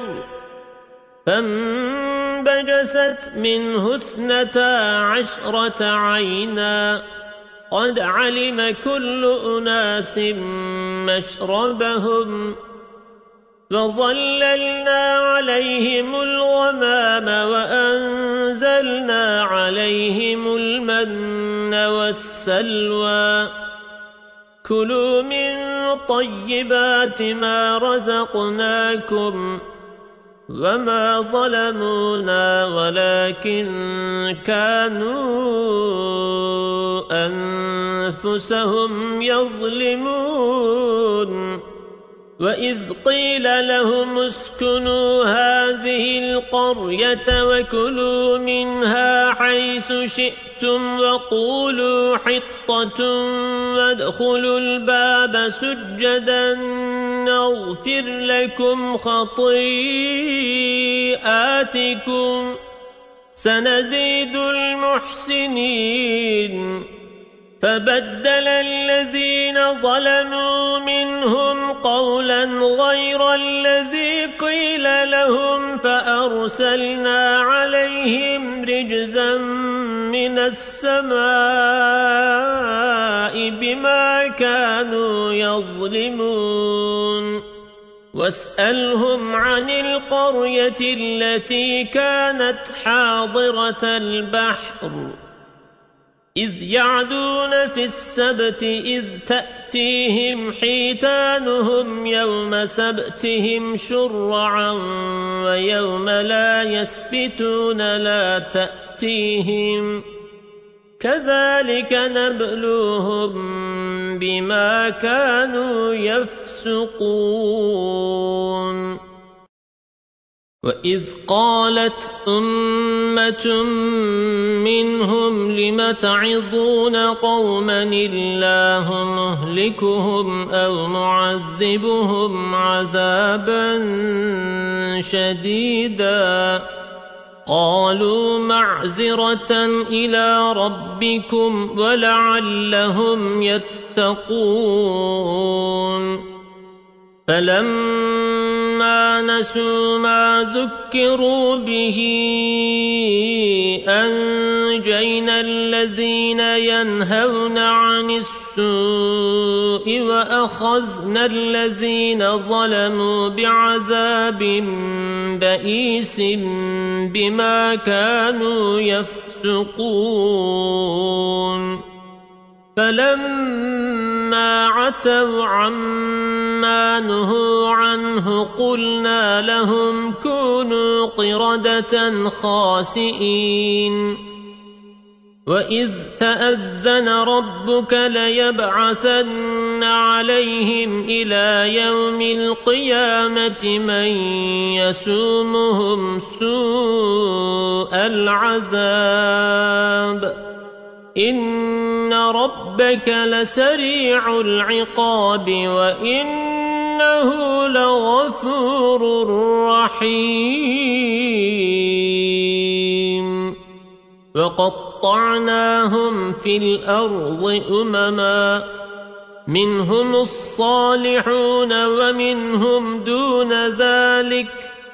فانبجست منه 12 عينا قد علم كل أناس مشربهم وظللنا عليهم الغمام وأنزلنا عليهم المن والسلوى كلوا من طيبات ما رزقناكم وما ظلمونا ولكن كانوا أنفسهم يظلمون وإذ قيل لهم اسكنوا هذه القرية وكلوا منها حيث شئتم وقولوا حطة وادخلوا الباب سجدا نغفر لكم خطيئاتكم سنزيد المحسنين فبدل الذين ظلموا منهم قولا غير الذي قيل لهم فأرسلنا عليهم رجزا من السماء بما كانوا يظلمون واسألهم عن القرية التي كانت حاضرة البحر إذ يعدون في السبت إذ تأتيهم حيتانهم يوم سبتهم شرعا ويوم لا يسبتون لا تأتيهم كذلك نبلوهم بما كانوا يفسقون وإذ قالت أمة منهم لم تعظون قوما الله مهلكهم أو معذبهم عذابا شديدا قالوا معذرة إلى ربكم ولعلهم يتقون فلما نسوا ما ذكروا به أنجينا الذين ينهون عن السوء وأخذنا الذين ظلموا بعذاب بئيس بما كانوا يفسقون فلما فلما عتوا عما نهوا عنه قلنا لهم كونوا قردة خاسئين وإذ تأذن ربك ليبعثن عليهم إلى يوم القيامة من يسومهم سوء العذاب إن ربك لسريع العقاب وإنه لغفور رحيم وقطعناهم في الأرض أمما منهم الصالحون ومنهم دون ذلك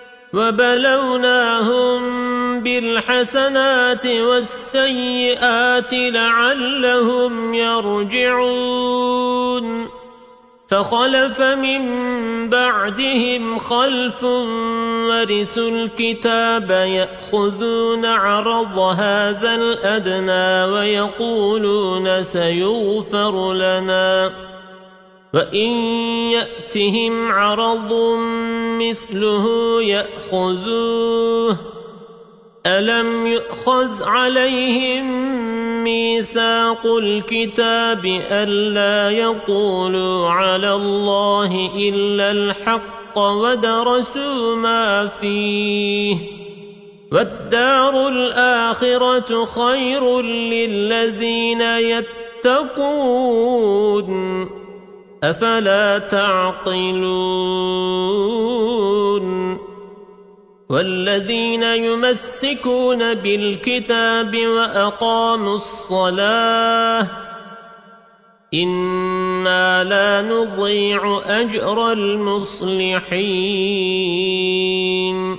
وبلوناهم بالحسنات والسيئات لعلهم يرجعون فخلف من بعدهم خلف ورثوا الكتاب يأخذون عرض هذا الأدنى ويقولون سيغفر لنا وإن يأتهم عرض مثله يأخذوه ألم يؤخذ عليهم ميثاق الكتاب ألا يقولوا على الله إلا الحق ودرسوا ما فيه والدار الآخرة خير للذين يتقون أفلا تعقلون والذين يمسكون بالكتاب وأقاموا الصلاة إنا لا نضيع أجر المصلحين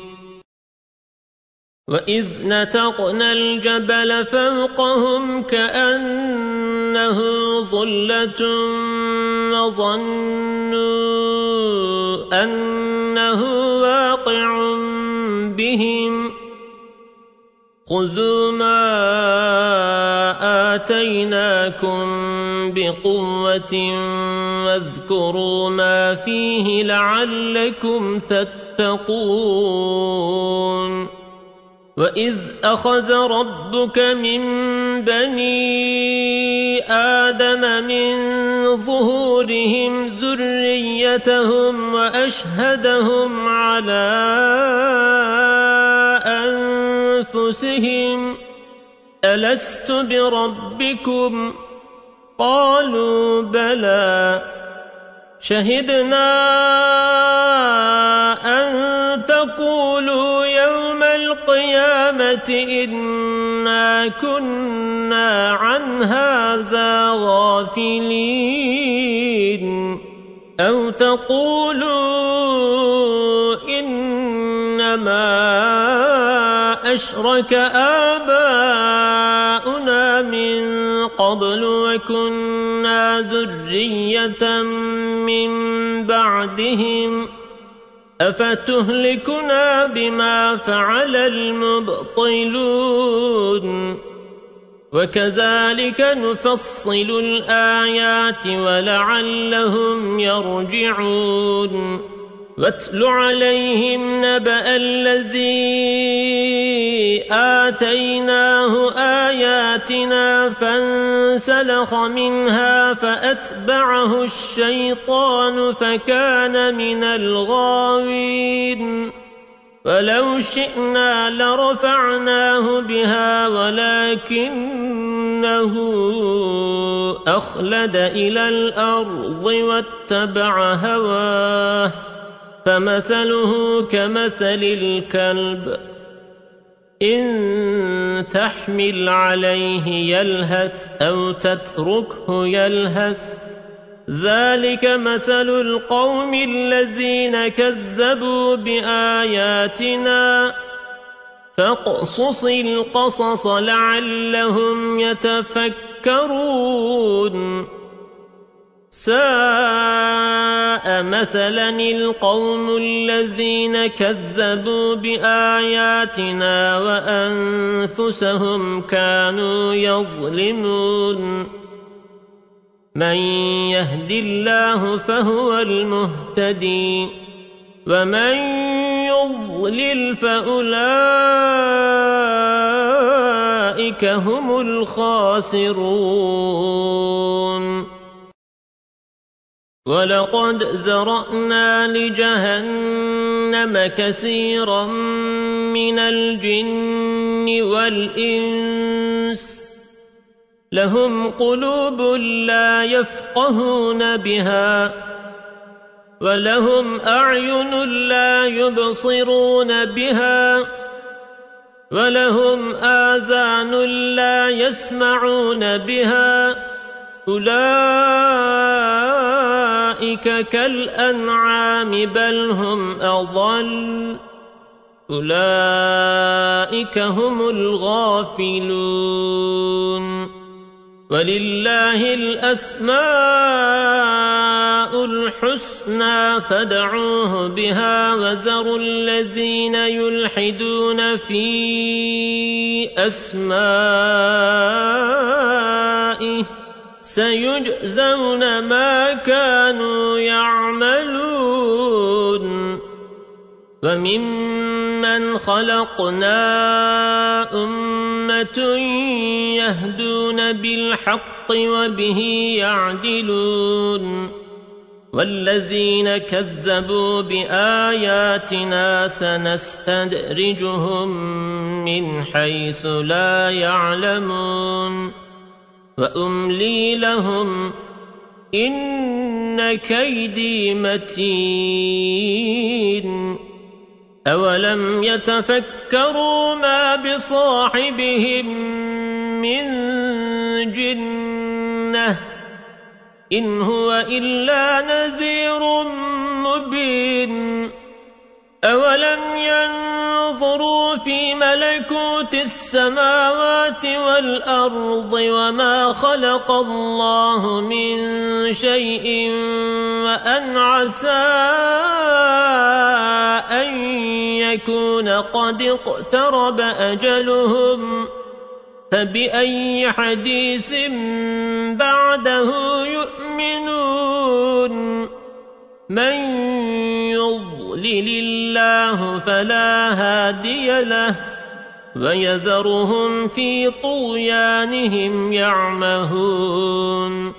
وإذ نتقنا الجبل فوقهم كأنه ظلة وظنوا أنه واقع بهم خذوا ما آتيناكم بقوة واذكروا ما فيه لعلكم تتقون وإذ أخذ ربك من بني آدم من ظهورهم ذريتهم وأشهدهم على أنفسهم ألست بربكم قالوا بلى شهدنا أن تقولوا يوم القيامة إنا كنا عن هذا غافلين أو تقولوا إنما أشرك آباؤنا من قبل وكنا ذرية من بعدهم أفتهلكنا بما فعل المبطلون وكذلك نفصل الآيات ولعلهم يرجعون واتل عليهم نبأ الذي آتيناه آياتنا فانسلخ منها فأتبعه الشيطان فكان من الغاوين ولو شئنا لرفعناه بها ولكنه أخلد إلى الأرض واتبع هواه فمثله كمثل الكلب إن تحمل عليه يلهث أو تتركه يلهث ذلك مثل القوم الذين كذبوا بآياتنا فاقصص القصص لعلهم يتفكرون ساء مثلا القوم الذين كذبوا بآياتنا وأنفسهم كانوا يظلمون من يهد الله فهو المهتدي ومن يضلل فأولئك هم الخاسرون ولقد ذرأنا لجهنم كثيرا من الجن والإنس لهم قلوب لا يفقهون بها ولهم أعين لا يبصرون بها ولهم آذان لا يسمعون بها أولئك كالأنعام بل هم أضل أولئك هم الغافلون ولله الأسماء الحسنى فادعوه بها وذروا الذين يلحدون في أسمائه سيجزون ما كانوا يعملون وممن خلقنا أمة يهدون بالحق وبه يعدلون والذين كذبوا بآياتنا سنستدرجهم من حيث لا يعلمون وأملي لهم إن كيدي متين أولم يتفكروا ما بصاحبهم من جنة إن هو إلا نذير مبين أولم ينظروا في ملكوت السماوات والأرض وما خلق الله من شيء وأن عسى أن يكون قد اقترب أجلهم فبأي حديث بعده يؤمنون من يضلل الله فلا هادي له ويذرهم في طغيانهم يعمهون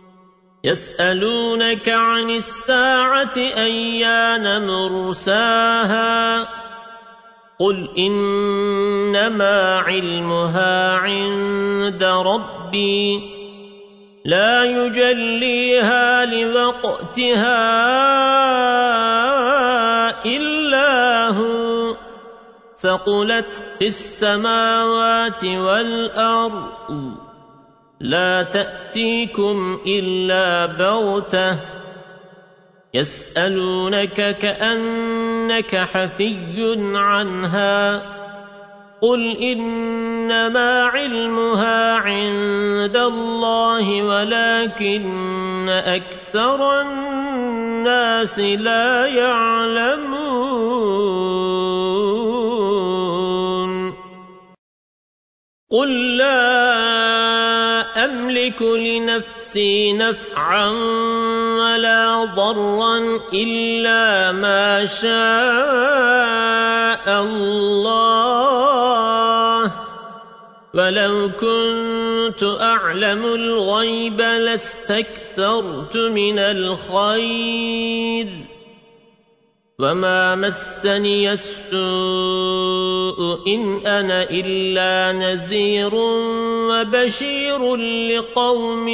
يسألونك عن الساعة أيان مرساها قل إنما علمها عند ربي لا يجليها لوقتها إلا هو ثقلت في السماوات والأرض لا تأتيكم إلا بغتة يسألونك كأنك حفي عنها قل إنما علمها عند الله ولكن أكثر الناس لا يعلمون قل لا أملك لنفسي نفعا ولا ضرا إلا ما شاء الله ولو كنت أعلم الغيب لاستكثرت من الخير وما مسني السوء إن أنا إلا نذير وبشير لقوم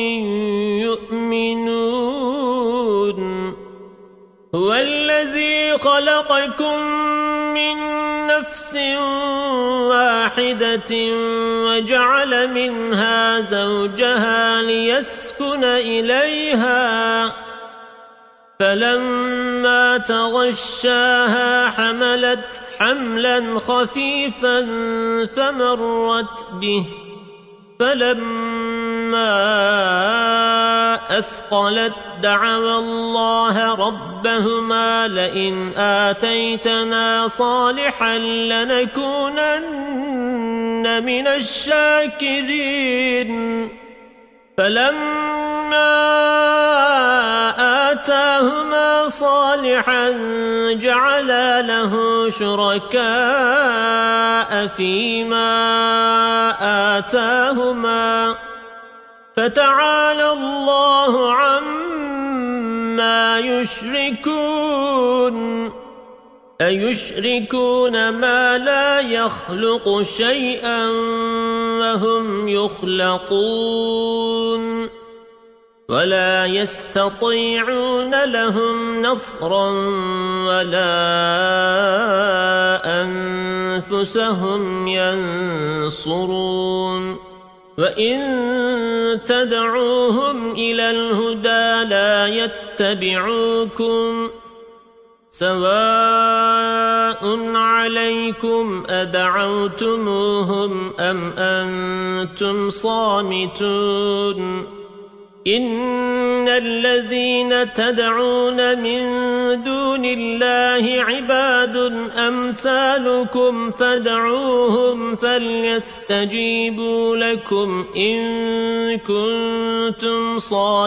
يؤمنون هو الذي خلقكم من نفس واحدة وجعل منها زوجها ليسكن إليها فلما تغشاها حملت حملا خفيفا فمرت به فلما أثقلت دعوا الله ربهما لئن آتيتنا صالحا لنكونن من الشاكرين فلما آتاهما صالحا جعلا له شركاء فيما آتاهما فتعالى الله عما يشركون أيشركون ما لا يخلق شيئا وهم يخلقون ولا يستطيعون لهم نصرا ولا أنفسهم ينصرون وإن تدعوهم إلى الهدى لا يتبعوكم سواء عليكم أدعوتموهم أم أنتم صامتون إن الذين تدعون من دون الله عباد أمثالكم فادعوهم فليستجيبوا لكم إن كنتم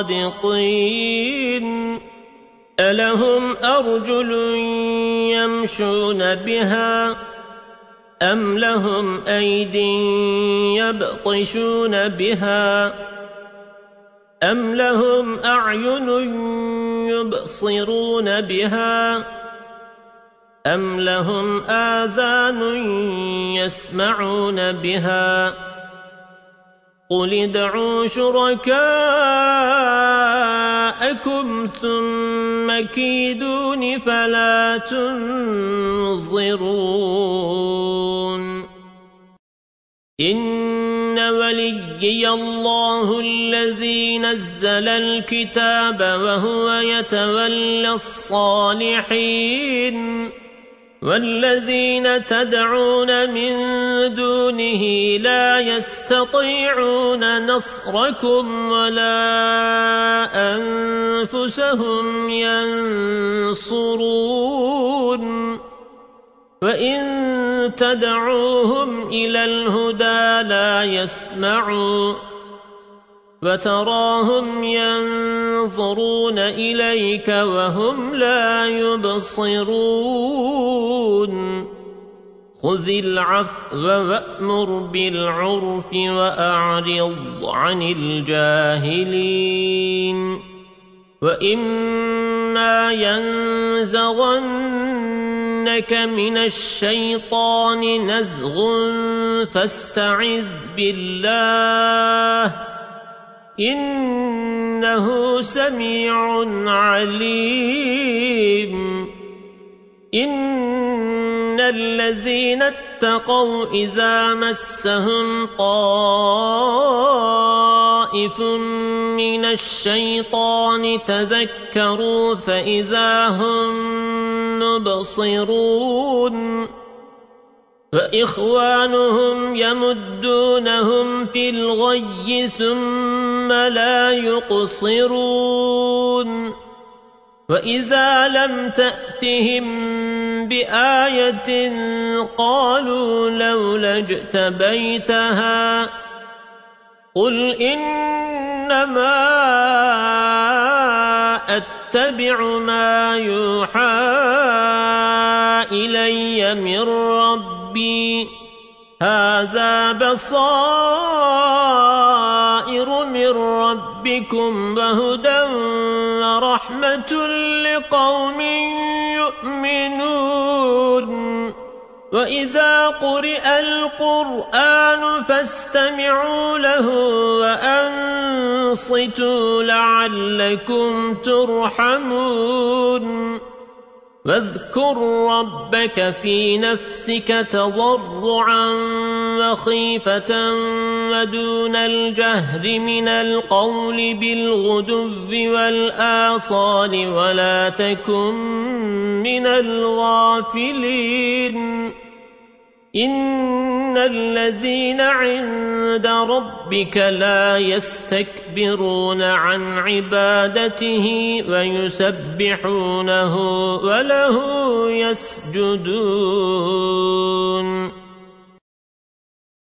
صادقين ألهم أرجل يمشون بها أم لهم أيد يبطشون بها أم لهم أعين يبصرون بها أم لهم آذان يسمعون بها قل ادعوا شركاءكم ثم كيدون فلا تنظرون إن وليي الله الذي نزل الكتاب وهو يتولى الصالحين والذين تدعون من دونه لا يستطيعون نصركم ولا أنفسهم ينصرون وإن تدعوهم إلى الهدى لا يسمعوا وتراهم ينظرون إليك وهم لا يبصرون خذ العفو وأمر بالعرف وأعرض عن الجاهلين وإما ينزغنك من الشيطان نزغ فاستعذ بالله إنه سميع عليم إن الذين اتقوا إذا مسهم طائف من الشيطان تذكروا فإذا هم مبصرون وإخوانهم يمدونهم في الغي ثم لا يقصرون وإذا لم تأتهم بآية قالوا لولا اجتبيتها قل إنما أتبع ما يوحى إلي من ربي هذا بصائر من ربكم وهدى ورحمة لقوم يؤمنون وإذا قرئ القرآن فاستمعوا له وأنصتوا لعلكم ترحمون واذكر ربك في نفسك تضرعا وخيفة ودون الجهر من القول بالغدو والآصال ولا تكن من الغافلين إن الذين عند ربك لا يستكبرون عن عبادته ويسبحونه وله يسجدون